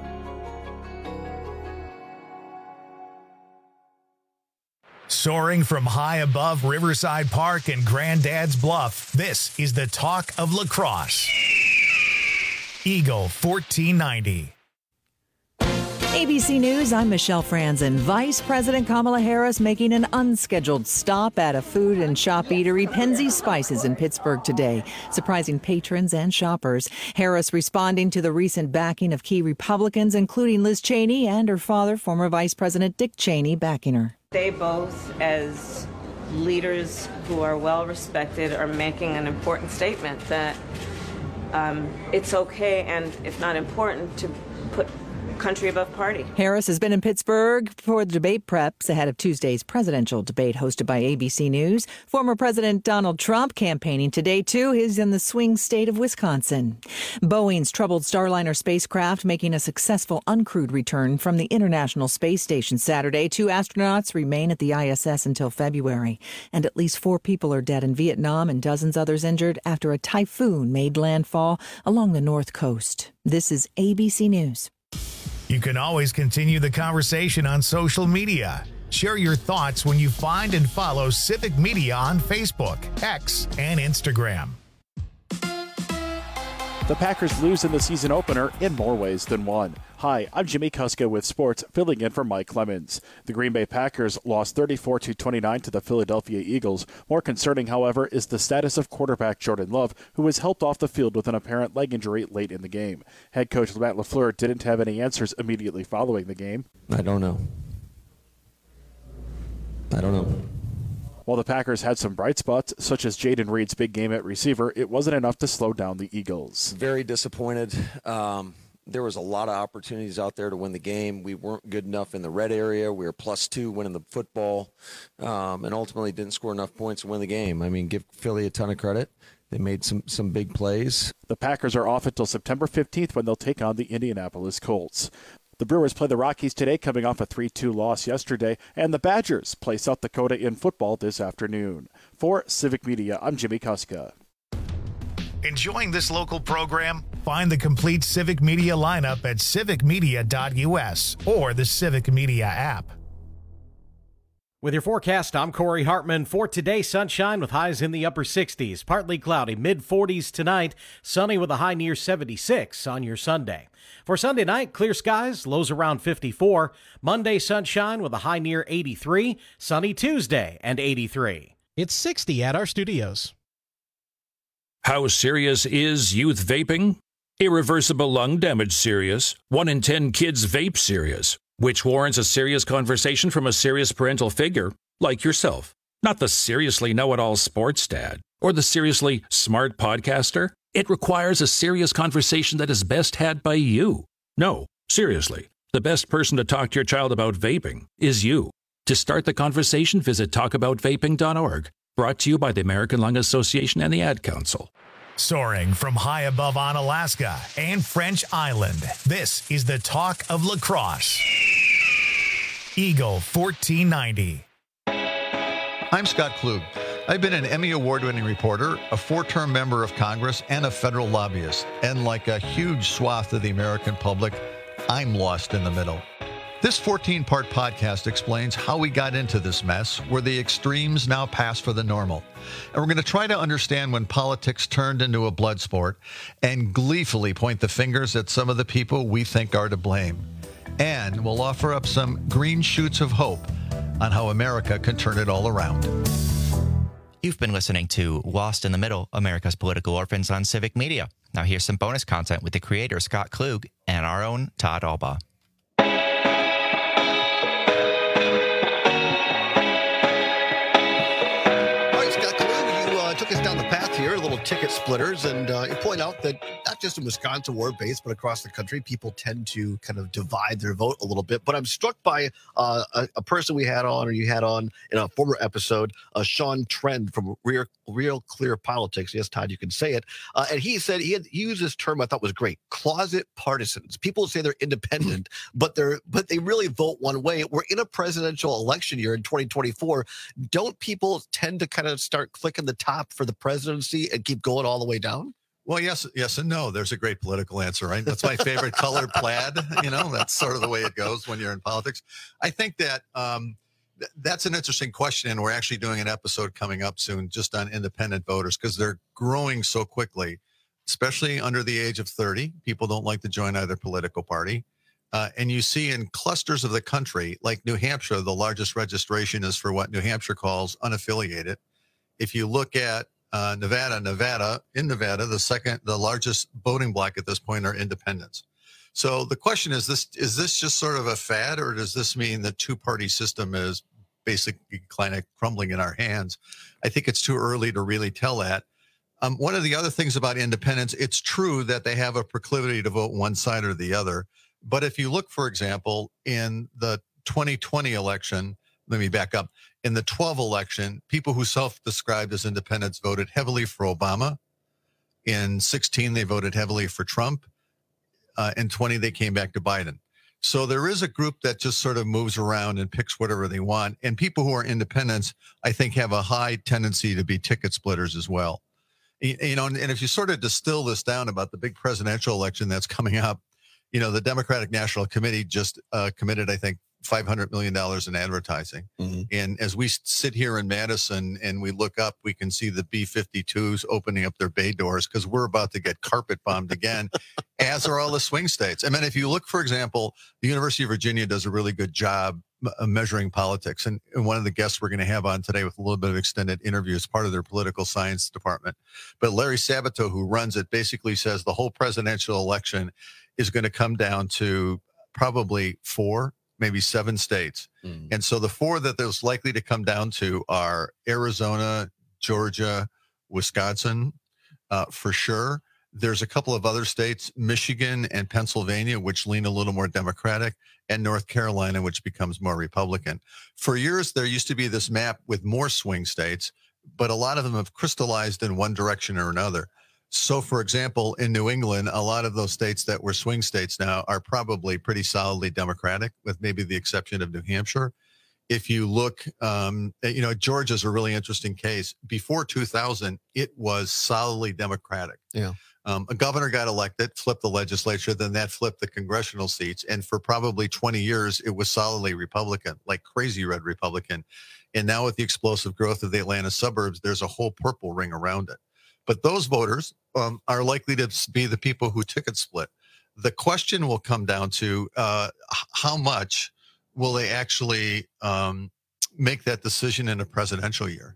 Soaring from high above Riverside Park and Granddad's Bluff, this is the talk of lacrosse. Eagle fourteen ninety. A B C News, I'm Michelle Franzen. Vice President Kamala Harris making an unscheduled stop at a food and shop eatery, Penzeys Spices in Pittsburgh today, surprising patrons and shoppers. Harris responding to the recent backing of key Republicans, including Liz Cheney and her father, former Vice President Dick Cheney, backing her. They both, as leaders who are well respected, are making an important statement that um, it's okay and, if not important, to put country above party. Harris has been in Pittsburgh for the debate preps ahead of Tuesday's presidential debate hosted by A B C News. Former President Donald Trump campaigning today, too. He's in the swing state of Wisconsin. Boeing's troubled Starliner spacecraft making a successful uncrewed return from the International Space Station Saturday. Two astronauts remain at the I S S until February. And at least four people are dead in Vietnam and dozens others injured after a typhoon made landfall along the north coast. This is A B C News. You can always continue the conversation on social media. Share your thoughts when you find and follow Civic Media on Facebook, X, and Instagram. The Packers lose in the season opener in more ways than one. Hi, I'm Jimmy Kuska with sports, filling in for Mike Clemens. The Green Bay Packers lost thirty-four to twenty-nine to the Philadelphia Eagles. More concerning, however, is the status of quarterback Jordan Love, who was helped off the field with an apparent leg injury late in the game. Head coach Matt LaFleur didn't have any answers immediately following the game. I don't know. I don't know. While the Packers had some bright spots, such as Jaden Reed's big game at receiver, it wasn't enough to slow down the Eagles. Very disappointed. Um, there was a lot of opportunities out there to win the game. We weren't good enough in the red area. We were plus two winning the football, um, and ultimately didn't score enough points to win the game. I mean, give Philly a ton of credit. They made some, some big plays. The Packers are off until September fifteenth when they'll take on the Indianapolis Colts. The Brewers play the Rockies today, coming off a three two loss yesterday, and the Badgers play South Dakota in football this afternoon. For Civic Media, I'm Jimmy Kuska. Enjoying this local program? Find the complete Civic Media lineup at civic media dot u s or the Civic Media app. With your forecast, I'm Corey Hartman. For today, sunshine with highs in the upper sixties. Partly cloudy, mid forties tonight. Sunny with a high near seventy-six on your Sunday. For Sunday night, clear skies, lows around fifty-four. Monday, sunshine with a high near eighty-three. Sunny Tuesday and eighty-three. It's sixty at our studios. How serious is youth vaping? Irreversible lung damage serious. One in ten kids vape serious, which warrants a serious conversation from a serious parental figure like yourself. Not the seriously know-it-all sports dad or the seriously smart podcaster. It requires a serious conversation that is best had by you. No, seriously, the best person to talk to your child about vaping is you. To start the conversation, visit talk about vaping dot org. Brought to you by the American Lung Association and the Ad Council. Soaring from high above on Alaska and French Island, this is the talk of lacrosse. Eagle fourteen ninety. I'm Scott Klug. I've been an Emmy Award-winning reporter, a four-term member of Congress, and a federal lobbyist. And like a huge swath of the American public, I'm lost in the middle. This fourteen-part podcast explains how we got into this mess where the extremes now pass for the normal. And we're going to try to understand when politics turned into a blood sport and gleefully point the fingers at some of the people we think are to blame. And we'll offer up some green shoots of hope on how America can turn it all around. You've been listening to Lost in the Middle, America's Political Orphans on Civic Media. Now here's some bonus content with the creator, Scott Klug, and our own Todd Albaugh. Took us down the path here, a little ticket splitters, and uh, you point out that not just in Wisconsin we're based, but across the country, people tend to kind of divide their vote a little bit. But I'm struck by uh, a, a person we had on, or you had on in a former episode, uh, Sean Trend from Real, Real Clear Politics. Yes, Todd, you can say it. Uh, and he said he had he used this term I thought was great: closet partisans. People say they're independent, but they're but they really vote one way. We're in a presidential election year in twenty twenty-four. Don't people tend to kind of start clicking the top for the presidency and keep going all the way down? Well, yes, yes and no. There's a great political answer, right? That's my favorite color, plaid. You know, that's sort of the way it goes when you're in politics. I think that um, th- that's an interesting question, and we're actually doing an episode coming up soon just on independent voters because they're growing so quickly, especially under the age of thirty. People don't like to join either political party. Uh, and you see in clusters of the country, like New Hampshire, the largest registration is for what New Hampshire calls unaffiliated. If you look at uh, Nevada, Nevada, in Nevada, the second, the largest voting bloc at this point are independents. So the question is this, is this just sort of a fad, or does this mean the two-party system is basically kind of crumbling in our hands? I think it's too early to really tell that. Um, one of the other things about independents, it's true that they have a proclivity to vote one side or the other. But if you look, for example, in the twenty twenty election, let me back up. In the twelve election, people who self-described as independents voted heavily for Obama. In sixteen, they voted heavily for Trump. Uh, in twenty, they came back to Biden. So there is a group that just sort of moves around and picks whatever they want. And people who are independents, I think, have a high tendency to be ticket splitters as well. You, you know, and, and if you sort of distill this down about the big presidential election that's coming up, you know, the Democratic National Committee just uh, committed, I think, five hundred million dollars in advertising. Mm-hmm. And as we sit here in Madison and we look up, we can see the B fifty-twos opening up their bay doors because we're about to get carpet bombed again, as are all the swing states. I mean, if you look, for example, the University of Virginia does a really good job uh, measuring politics. And, and one of the guests we're going to have on today with a little bit of extended interview is part of their political science department. But Larry Sabato, who runs it, basically says the whole presidential election is going to come down to probably four, maybe seven states. Mm. And so the four that there's likely to come down to are Arizona, Georgia, Wisconsin, uh, for sure. There's a couple of other states, Michigan and Pennsylvania, which lean a little more Democratic, and North Carolina, which becomes more Republican. For years, there used to be this map with more swing states, but a lot of them have crystallized in one direction or another. So, for example, in New England, a lot of those states that were swing states now are probably pretty solidly Democratic, with maybe the exception of New Hampshire. If you look, um, you know, Georgia's a really interesting case. Before two thousand, it was solidly Democratic. Yeah. Um, a governor got elected, flipped the legislature, then that flipped the congressional seats. And for probably twenty years, it was solidly Republican, like crazy red Republican. And now with the explosive growth of the Atlanta suburbs, there's a whole purple ring around it. But those voters um, are likely to be the people who ticket split. The question will come down to uh, how much will they actually um, make that decision in a presidential year?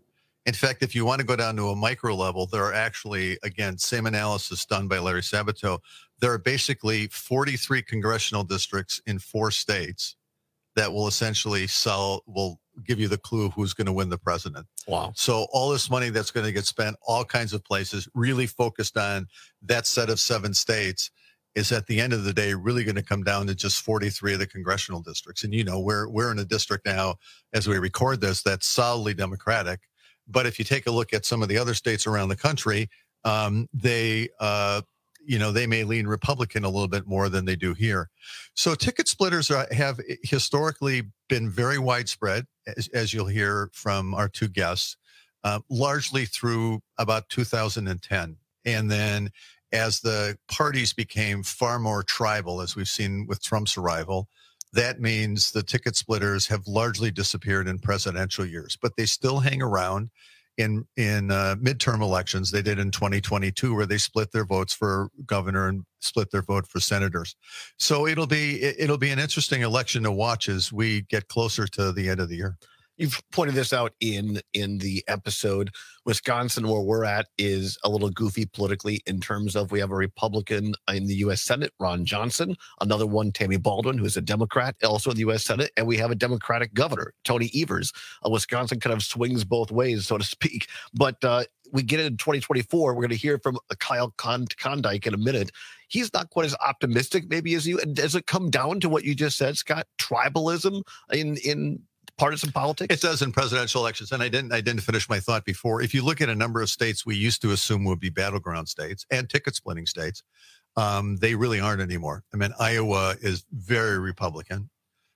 In fact, if you want to go down to a micro level, there are actually, again, same analysis done by Larry Sabato. There are basically forty-three congressional districts in four states that will essentially sell, will give you the clue of who's going to win the president. Wow. So all this money that's going to get spent, all kinds of places, really focused on that set of seven states, is at the end of the day really going to come down to just forty-three of the congressional districts. And, you know, we're, we're in a district now, as we record this, that's solidly Democratic. But if you take a look at some of the other states around the country, um, they, uh, you know, they may lean Republican a little bit more than they do here. So ticket splitters are, have historically been very widespread, as, as you'll hear from our two guests, uh, largely through about two thousand ten. And then as the parties became far more tribal, as we've seen with Trump's arrival, that means the ticket splitters have largely disappeared in presidential years, but they still hang around in in uh, midterm elections. They did in twenty twenty-two, where they split their votes for governor and split their vote for senators. So it'll be it'll be an interesting election to watch as we get closer to the end of the year. You've pointed this out in in the episode. Wisconsin, where we're at, is a little goofy politically in terms of we have a Republican in the U S Senate, Ron Johnson, another one, Tammy Baldwin, who is a Democrat, also in the U S Senate, and we have a Democratic governor, Tony Evers. Uh, Wisconsin kind of swings both ways, so to speak. But uh, we get it in twenty twenty-four. We're going to hear from Kyle Klondike in a minute. He's not quite as optimistic, maybe, as you. And does it come down to what you just said, Scott? Tribalism in in partisan politics? It does in presidential elections. And I didn't I didn't finish my thought before. If you look at a number of states we used to assume would be battleground states and ticket splitting states, um, they really aren't anymore. I mean, Iowa is very Republican.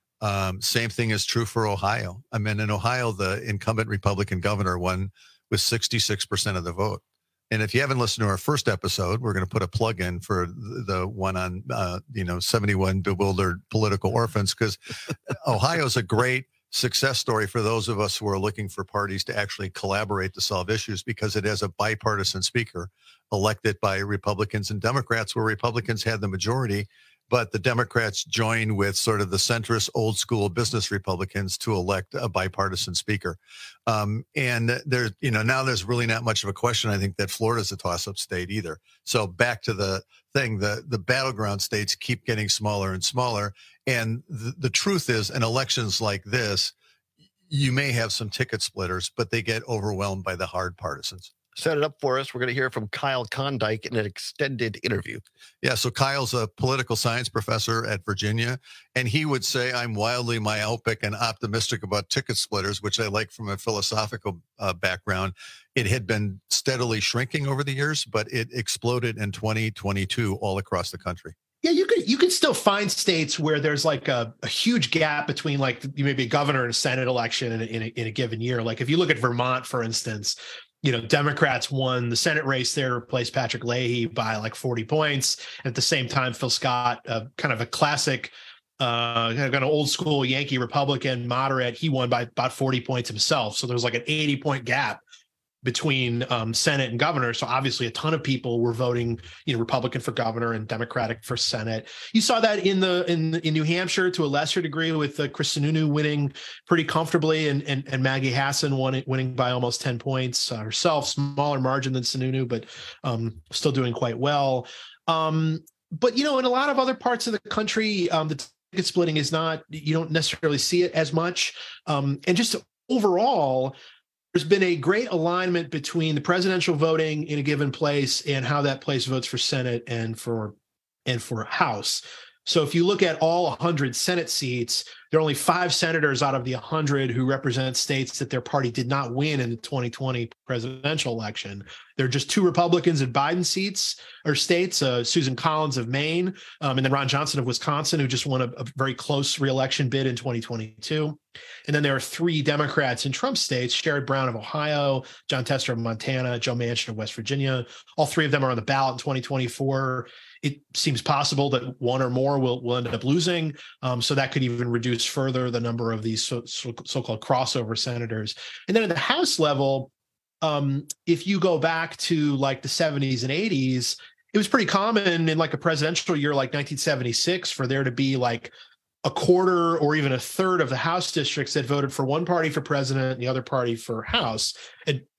Um, same thing is true for Ohio. I mean, in Ohio, the incumbent Republican governor won with sixty-six percent of the vote. And if you haven't listened to our first episode, we're going to put a plug in for the, the one on, uh, you know, seventy-one bewildered political orphans, because Ohio's a great success story for those of us who are looking for parties to actually collaborate to solve issues, because it has a bipartisan speaker elected by Republicans and Democrats, where Republicans had the majority, but the Democrats joined with sort of the centrist old school business Republicans to elect a bipartisan speaker. Um, and there, you know, now there's really not much of a question, I think, that Florida's a toss-up state either. So back to the thing, the, the battleground states keep getting smaller and smaller. And the, the truth is, in elections like this, you may have some ticket splitters, but they get overwhelmed by the hard partisans. Set it up for us. We're going to hear from Kyle Klondike in an extended interview. Yeah, so Kyle's a political science professor at Virginia, and he would say I'm wildly myopic and optimistic about ticket splitters, which I like from a philosophical uh, background. It had been steadily shrinking over the years, but it exploded in twenty twenty-two all across the country. Yeah, you could you could still find states where there's like a, a huge gap between like maybe a governor and a Senate election in a, in, a, in a given year. Like if you look at Vermont, for instance, you know, Democrats won the Senate race there, replaced Patrick Leahy by like forty points. At the same time, Phil Scott, uh, kind of a classic, uh, kind of old school Yankee Republican moderate, he won by about forty points himself. So there's like an eighty point gap between um, Senate and governor. So obviously a ton of people were voting, you know, Republican for governor and Democratic for Senate. You saw that in the in in New Hampshire to a lesser degree, with uh, Chris Sununu winning pretty comfortably, and and, and Maggie Hassan won, winning by almost ten points uh, herself, smaller margin than Sununu, but um, still doing quite well. Um, but, you know, in a lot of other parts of the country, um, the ticket splitting is not, you don't necessarily see it as much. Um, and just overall, there's been a great alignment between the presidential voting in a given place and how that place votes for Senate and for and for House. So if you look at all one hundred Senate seats, there are only five senators out of the one hundred who represent states that their party did not win in the twenty twenty presidential election. There are just two Republicans in Biden seats or states, uh, Susan Collins of Maine, um, and then Ron Johnson of Wisconsin, who just won a, a very close reelection bid in twenty twenty-two. And then there are three Democrats in Trump states, Sherrod Brown of Ohio, John Tester of Montana, Joe Manchin of West Virginia. All three of them are on the ballot in twenty twenty-four. It seems possible that one or more will, will end up losing. Um, so that could even reduce further the number of these so, so, so-called crossover senators. And then at the House level, um, if you go back to like the seventies and eighties, it was pretty common in like a presidential year like nineteen seventy-six for there to be like a quarter or even a third of the House districts that voted for one party for president and the other party for House. And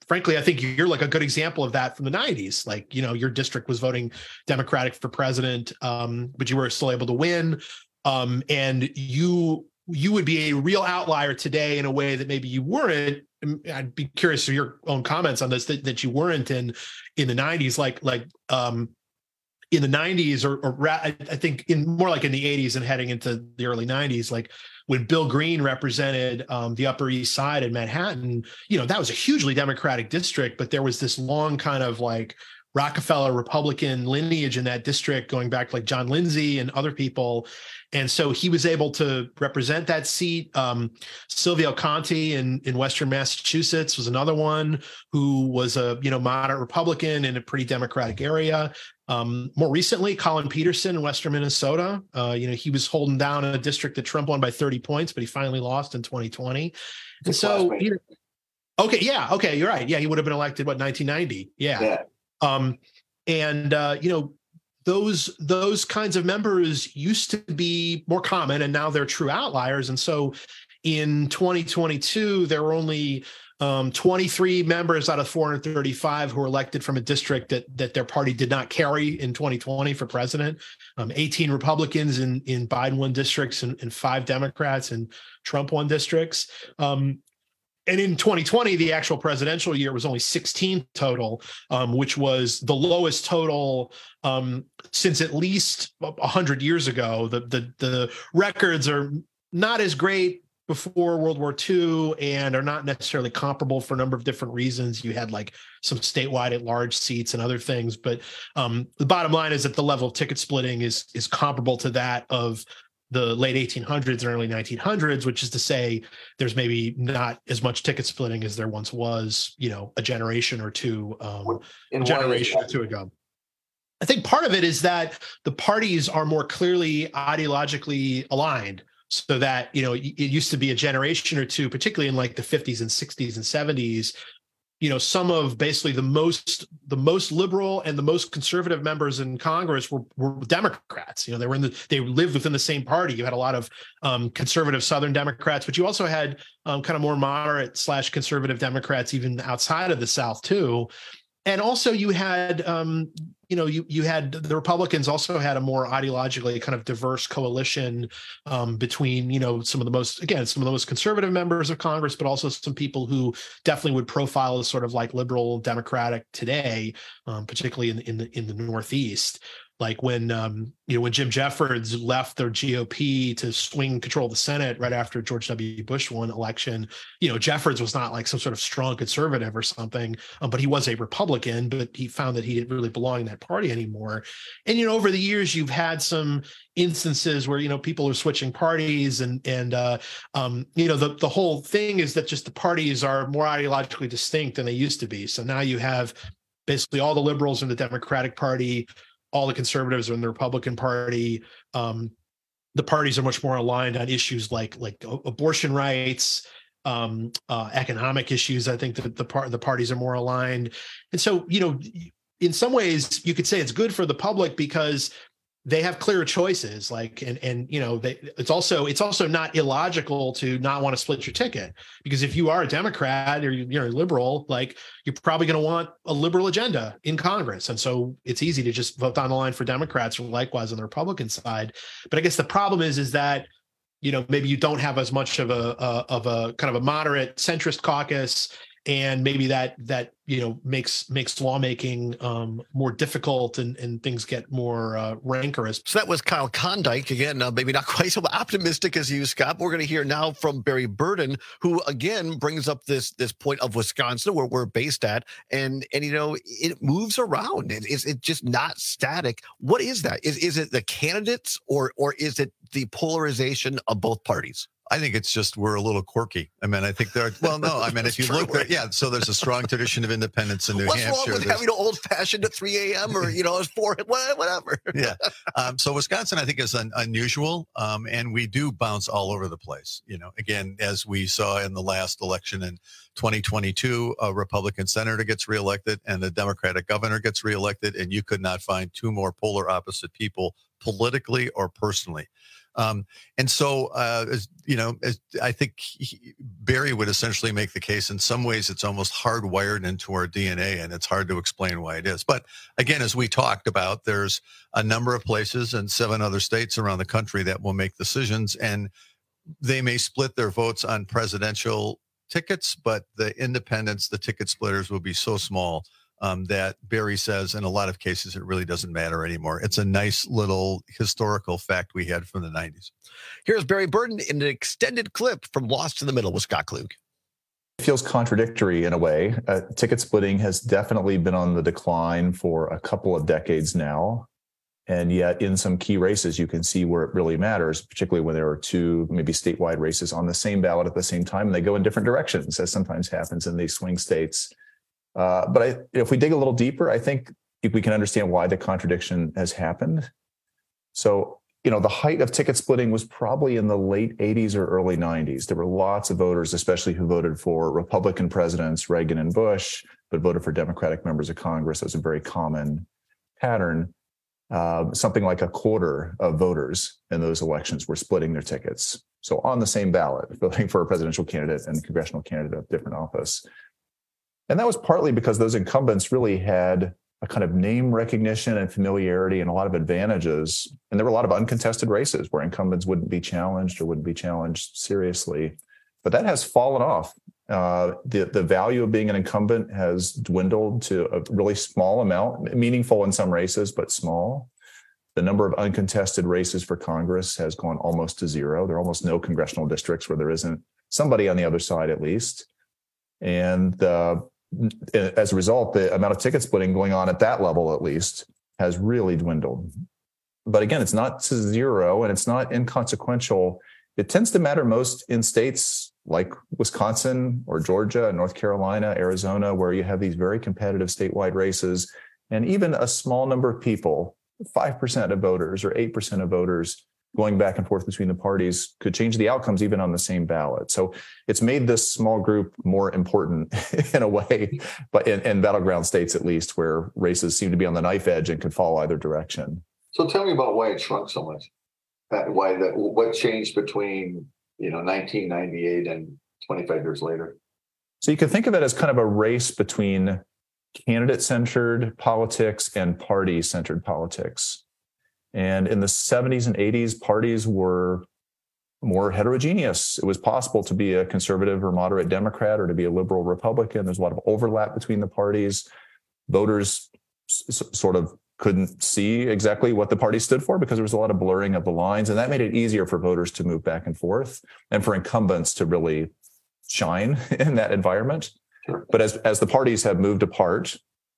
frankly, I think you're like a good example of that from the nineties. Like, you know, your district was voting Democratic for president, um, but you were still able to win. Um, and you you would be a real outlier today in a way that maybe you weren't. I'd be curious for your own comments on this, that, that you weren't in in the nineties, like like um, in the nineties, or, or I think in more like in the eighties and heading into the early nineties, like when Bill Green represented um, the Upper East Side in Manhattan. You know, that was a hugely Democratic district, but there was this long kind of like Rockefeller Republican lineage in that district going back to like John Lindsay and other people. And so he was able to represent that seat. Um, Silvio Conti in, in Western Massachusetts was another one who was a, you know, moderate Republican in a pretty Democratic area. Um, more recently, Colin Peterson in Western Minnesota. Uh, you know, he was holding down a district that Trump won by thirty points, but he finally lost in twenty twenty. And so, you know, okay, yeah, okay, you're right. Yeah, he would have been elected, what, nineteen ninety? Yeah. yeah. Um, and, uh, you know, those those kinds of members used to be more common, and now they're true outliers. And so in twenty twenty-two, there were only um, twenty-three members out of four hundred thirty-five who were elected from a district that that their party did not carry in twenty twenty for president. Um, eighteen Republicans in, in Biden won districts, and, and five Democrats in Trump won districts. Um, And in twenty twenty, the actual presidential year was only sixteen total, um, which was the lowest total um, since at least one hundred years ago. The, the the records are not as great before World War Two and are not necessarily comparable for a number of different reasons. You had like some statewide at large seats and other things, but um, the bottom line is that the level of ticket splitting is is comparable to that of the late eighteen hundreds and early nineteen hundreds, which is to say there's maybe not as much ticket splitting as there once was, you know, a generation or two, um, a generation or two ago. I think part of it is that the parties are more clearly ideologically aligned, so that, you know, it used to be a generation or two, particularly in like the fifties and sixties and seventies, you know, some of basically the most the most liberal and the most conservative members in Congress were, were Democrats. You know, they were in the they lived within the same party. You had a lot of um, conservative Southern Democrats, but you also had um, kind of more moderate slash conservative Democrats even outside of the South too. And also you had, um, you know, you you had the Republicans also had a more ideologically kind of diverse coalition um, between, you know, some of the most, again, some of the most conservative members of Congress, but also some people who definitely would profile as sort of like liberal Democratic today, um, particularly in, in the in the Northeast. Like when, um, you know, when Jim Jeffords left the G O P to swing control of the Senate right after George W. Bush won election, you know, Jeffords was not like some sort of strong conservative or something, um, but he was a Republican, but he found that he didn't really belong in that party anymore. And, you know, over the years, you've had some instances where, you know, people are switching parties and, and uh, um, you know, the, the whole thing is that just the parties are more ideologically distinct than they used to be. So now you have basically all the liberals in the Democratic Party, all the conservatives are in the Republican Party. Um, the parties are much more aligned on issues like like abortion rights, um, uh, economic issues. I think that the part the parties are more aligned, and so, you know, in some ways you could say it's good for the public because they have clear choices. Like, and and you know, they, it's also it's also not illogical to not want to split your ticket, because if you are a Democrat or you're a liberal, like, you're probably going to want a liberal agenda in Congress, and so it's easy to just vote down the line for Democrats, or likewise on the Republican side. But I guess the problem is is that, you know, maybe you don't have as much of a, a of a kind of a moderate centrist caucus, and maybe that that you know makes makes lawmaking um, more difficult, and, and things get more uh, rancorous. So that was Kyle Klondike again. Uh, maybe not quite so optimistic as you, Scott. We're going to hear now from Barry Burden, who again brings up this this point of Wisconsin, where we're based at, and and you know it moves around. It, it's it's just not static. What is that? Is is it the candidates, or or is it the polarization of both parties? I think it's just we're a little quirky. I mean, I think there. Well, no, I mean, if you look at, yeah, so there's a strong tradition of independence in New What's Hampshire. What's wrong with There's, having an old fashioned at three a.m. or, you know, four, whatever? Yeah. Um, so Wisconsin, I think, is un- unusual, um, and we do bounce all over the place. You know, again, as we saw in the last election in twenty twenty-two, a Republican senator gets reelected and a Democratic governor gets reelected, and you could not find two more polar opposite people politically or personally. Um, and so, uh, as, you know, as, I think he, Barry would essentially make the case in some ways it's almost hardwired into our D N A, and it's hard to explain why it is. But again, as we talked about, there's a number of places and seven other states around the country that will make decisions, and they may split their votes on presidential tickets, but the independents, the ticket splitters will be so small Um, that Barry says in a lot of cases it really doesn't matter anymore. It's a nice little historical fact we had from the nineties. Here's Barry Burton in an extended clip from Lost in the Middle with Scott Klug. It feels contradictory in a way. Uh, ticket splitting has definitely been on the decline for a couple of decades now. And yet in some key races, you can see where it really matters, particularly when there are two maybe statewide races on the same ballot at the same time, and they go in different directions, as sometimes happens in these swing states. Uh, but I, if we dig a little deeper, I think we can understand why the contradiction has happened. So, you know, the height of ticket splitting was probably in the late eighties or early nineties. There were lots of voters, especially who voted for Republican presidents, Reagan and Bush, but voted for Democratic members of Congress. That was a very common pattern. Uh, something like a quarter of voters in those elections were splitting their tickets. So on the same ballot, voting for a presidential candidate and a congressional candidate of different office. And that was partly because those incumbents really had a kind of name recognition and familiarity and a lot of advantages. And there were a lot of uncontested races where incumbents wouldn't be challenged or wouldn't be challenged seriously. But that has fallen off. Uh, the, the value of being an incumbent has dwindled to a really small amount, meaningful in some races, but small. The number of uncontested races for Congress has gone almost to zero. There are almost no congressional districts where there isn't somebody on the other side, at least. And uh, as a result, the amount of ticket splitting going on at that level, at least, has really dwindled. But again, it's not to zero and it's not inconsequential. It tends to matter most in states like Wisconsin or Georgia, North Carolina, Arizona, where you have these very competitive statewide races. And even a small number of people, five percent of voters or eight percent of voters, going back and forth between the parties could change the outcomes even on the same ballot. So it's made this small group more important in a way, but in, in battleground states, at least, where races seem to be on the knife edge and could fall either direction. So tell me about why it shrunk so much. Why that? What changed between, you know, nineteen ninety-eight and twenty-five years later? So you can think of it as kind of a race between candidate-centered politics and party-centered politics. And in the seventies and eighties, parties were more heterogeneous. It was possible to be a conservative or moderate Democrat or to be a liberal Republican. There's a lot of overlap between the parties. Voters s- sort of couldn't see exactly what the party stood for because there was a lot of blurring of the lines. And that made it easier for voters to move back and forth and for incumbents to really shine in that environment. Sure. But as, as the parties have moved apart,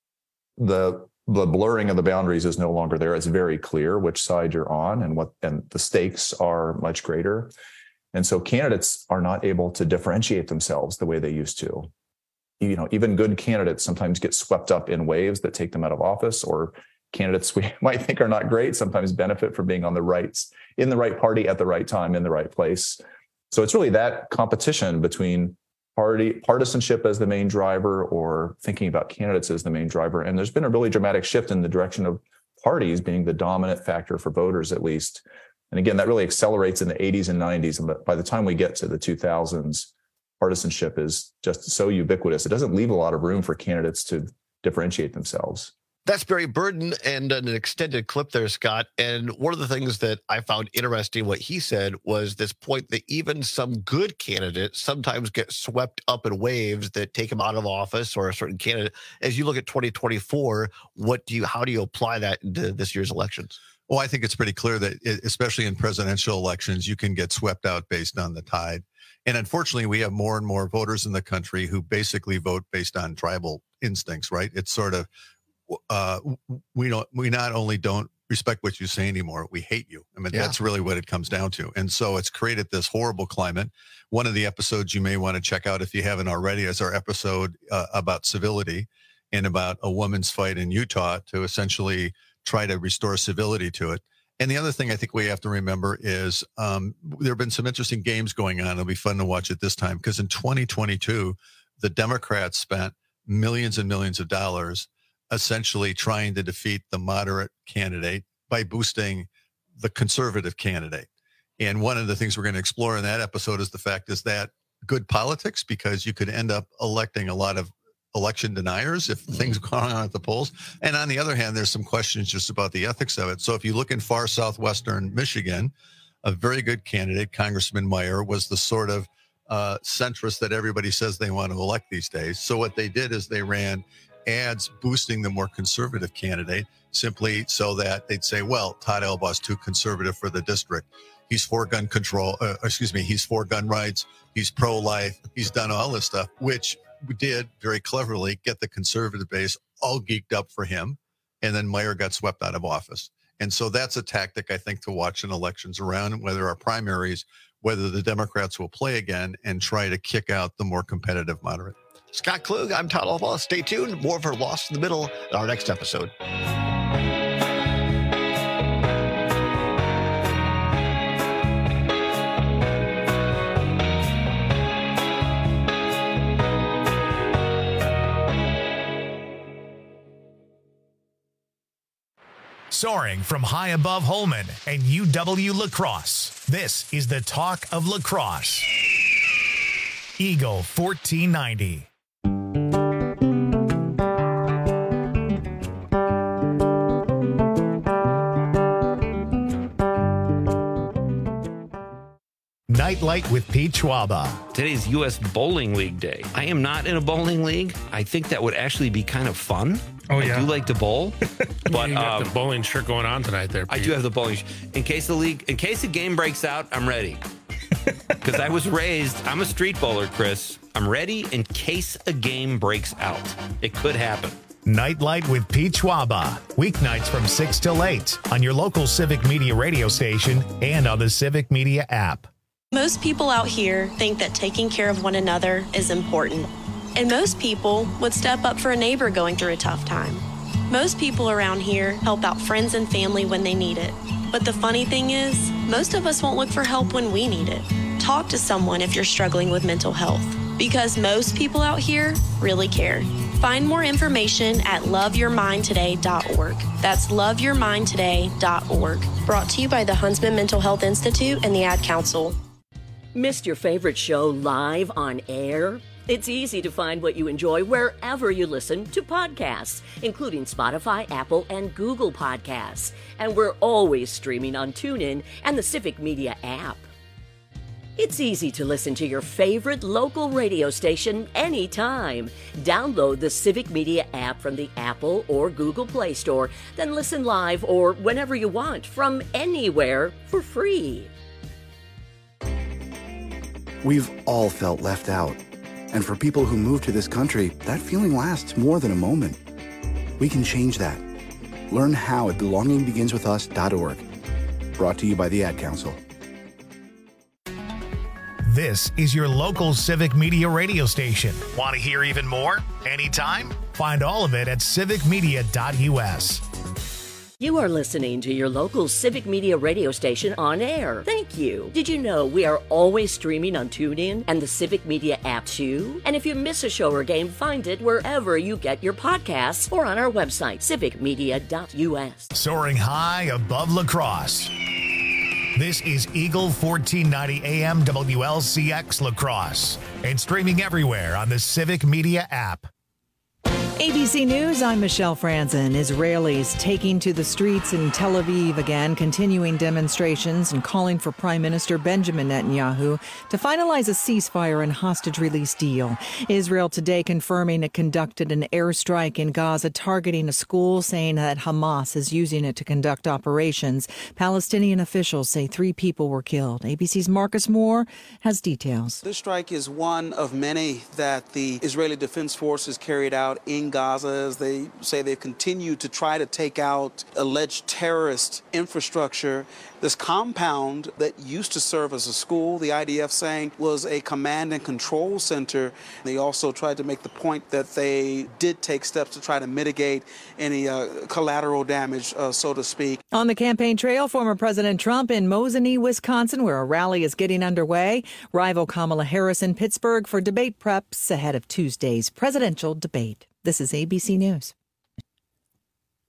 the the blurring of the boundaries is no longer there. It's very clear which side you're on and what, and the stakes are much greater. And so candidates are not able to differentiate themselves the way they used to. You know, even good candidates sometimes get swept up in waves that take them out of office, or candidates we might think are not great sometimes benefit from being on the right, in the right party at the right time, in the right place. So it's really that competition between party partisanship as the main driver or thinking about candidates as the main driver. And there's been a really dramatic shift in the direction of parties being the dominant factor for voters, at least. And again, that really accelerates in the eighties and nineties. And by the time we get to the two thousands, partisanship is just so ubiquitous. It doesn't leave a lot of room for candidates to differentiate themselves. That's Barry Burton and an extended clip there, Scott. And one of the things that I found interesting, what he said, was this point that even some good candidates sometimes get swept up in waves that take them out of office, or a certain candidate. As you look at twenty twenty-four, what do you, how do you apply that into this year's elections? Well, I think it's pretty clear that, especially in presidential elections, you can get swept out based on the tide. And unfortunately, we have more and more voters in the country who basically vote based on tribal instincts, right? It's sort of, uh, we don't, we not only don't respect what you say anymore, we hate you. I mean, yeah. That's really what it comes down to. And so it's created this horrible climate. One of the episodes you may want to check out if you haven't already is our episode uh, about civility and about a woman's fight in Utah to essentially try to restore civility to it. And the other thing I think we have to remember is um, there have been some interesting games going on. It'll be fun to watch it this time, because in twenty twenty-two, the Democrats spent millions and millions of dollars essentially trying to defeat the moderate candidate by boosting the conservative candidate. And one of the things we're going to explore in that episode is the fact is that good politics, because you could end up electing a lot of election deniers if things go on at the polls. And on the other hand, there's some questions just about the ethics of it. So if you look in far southwestern Michigan, a very good candidate, Congressman Meyer, was the sort of uh, centrist that everybody says they want to elect these days. So what they did is they ran ads boosting the more conservative candidate, simply so that they'd say, well, Todd Elbaugh's too conservative for the district. He's for gun control, uh, excuse me, he's for gun rights, he's pro-life, he's done all this stuff, which did very cleverly get the conservative base all geeked up for him. And then Meyer got swept out of office. And so that's a tactic, I think, to watch in elections around, whether our primaries, whether the Democrats will play again and try to kick out the more competitive moderate. Scott Klug, I'm Todd Elbaugh. Stay tuned. More for Lost in the Middle in our next episode. Soaring from high above Holman and U W La Crosse, this is the talk of La Crosse. Eagle fourteen ninety. Nightlight with Pete Schwaba. Today's U S Bowling League Day. I am not in a bowling league. I think that would actually be kind of fun. Oh, yeah. I do like to bowl. But you got um, the bowling shirt going on tonight there, Pete. I do have the bowling shirt. In case the league, in case the game breaks out, I'm ready. Because I was raised, I'm a street bowler, Chris. I'm ready in case a game breaks out. It could happen. Nightlight with Pete Schwaba. Weeknights from six till eight on your local Civic Media radio station and on the Civic Media app. Most people out here think that taking care of one another is important. And most people would step up for a neighbor going through a tough time. Most people around here help out friends and family when they need it. But the funny thing is, most of us won't look for help when we need it. Talk to someone if you're struggling with mental health, because most people out here really care. Find more information at love your mind today dot org. That's love your mind today dot org. Brought to you by the Huntsman Mental Health Institute and the Ad Council. Missed your favorite show live on air? It's easy to find what you enjoy wherever you listen to podcasts, including Spotify, Apple, and Google Podcasts. And we're always streaming on TuneIn and the Civic Media app. It's easy to listen to your favorite local radio station anytime. Download the Civic Media app from the Apple or Google Play Store, then listen live or whenever you want from anywhere for free. We've all felt left out. And for people who move to this country, that feeling lasts more than a moment. We can change that. Learn how at belonging begins with us dot org. Brought to you by the Ad Council. This is your local Civic Media radio station. Want to hear even more? Anytime? Find all of it at civic media dot u s. You are listening to your local Civic Media radio station on air. Thank you. Did you know we are always streaming on TuneIn and the Civic Media app too? And if you miss a show or game, find it wherever you get your podcasts or on our website, civic media dot u s. Soaring high above La Crosse. This is Eagle fourteen ninety A M W L C X La Crosse and streaming everywhere on the Civic Media app. A B C News, I'm Michelle Franzen. Israelis taking to the streets in Tel Aviv again, continuing demonstrations and calling for Prime Minister Benjamin Netanyahu to finalize a ceasefire and hostage release deal. Israel today confirming it conducted an airstrike in Gaza targeting a school, saying that Hamas is using it to conduct operations. Palestinian officials say three people were killed. A B C's Marcus Moore has details. This strike is one of many that the Israeli Defense Forces carried out in Gaza, as they say they've continued to try to take out alleged terrorist infrastructure. This compound that used to serve as a school, the I D F saying was a command and control center. They also tried to make the point that they did take steps to try to mitigate any uh, collateral damage, uh, so to speak. On the campaign trail, former President Trump in Mosinee, Wisconsin, where a rally is getting underway. Rival Kamala Harris in Pittsburgh for debate preps ahead of Tuesday's presidential debate. This is A B C News.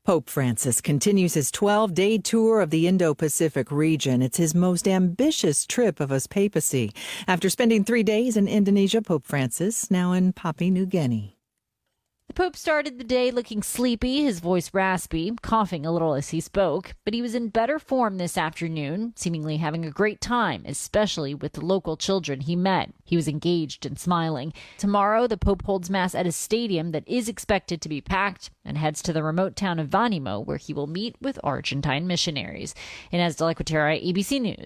Pope Francis continues his twelve-day tour of the Indo-Pacific region. It's his most ambitious trip of his papacy. After spending three days in Indonesia, Pope Francis now in Papua New Guinea. The Pope started the day looking sleepy, his voice raspy, coughing a little as he spoke, but he was in better form this afternoon, seemingly having a great time, especially with the local children he met. He was engaged and smiling. Tomorrow, the Pope holds Mass at a stadium that is expected to be packed and heads to the remote town of Vanimo, where he will meet with Argentine missionaries. Inez de la Cuetara, A B C News.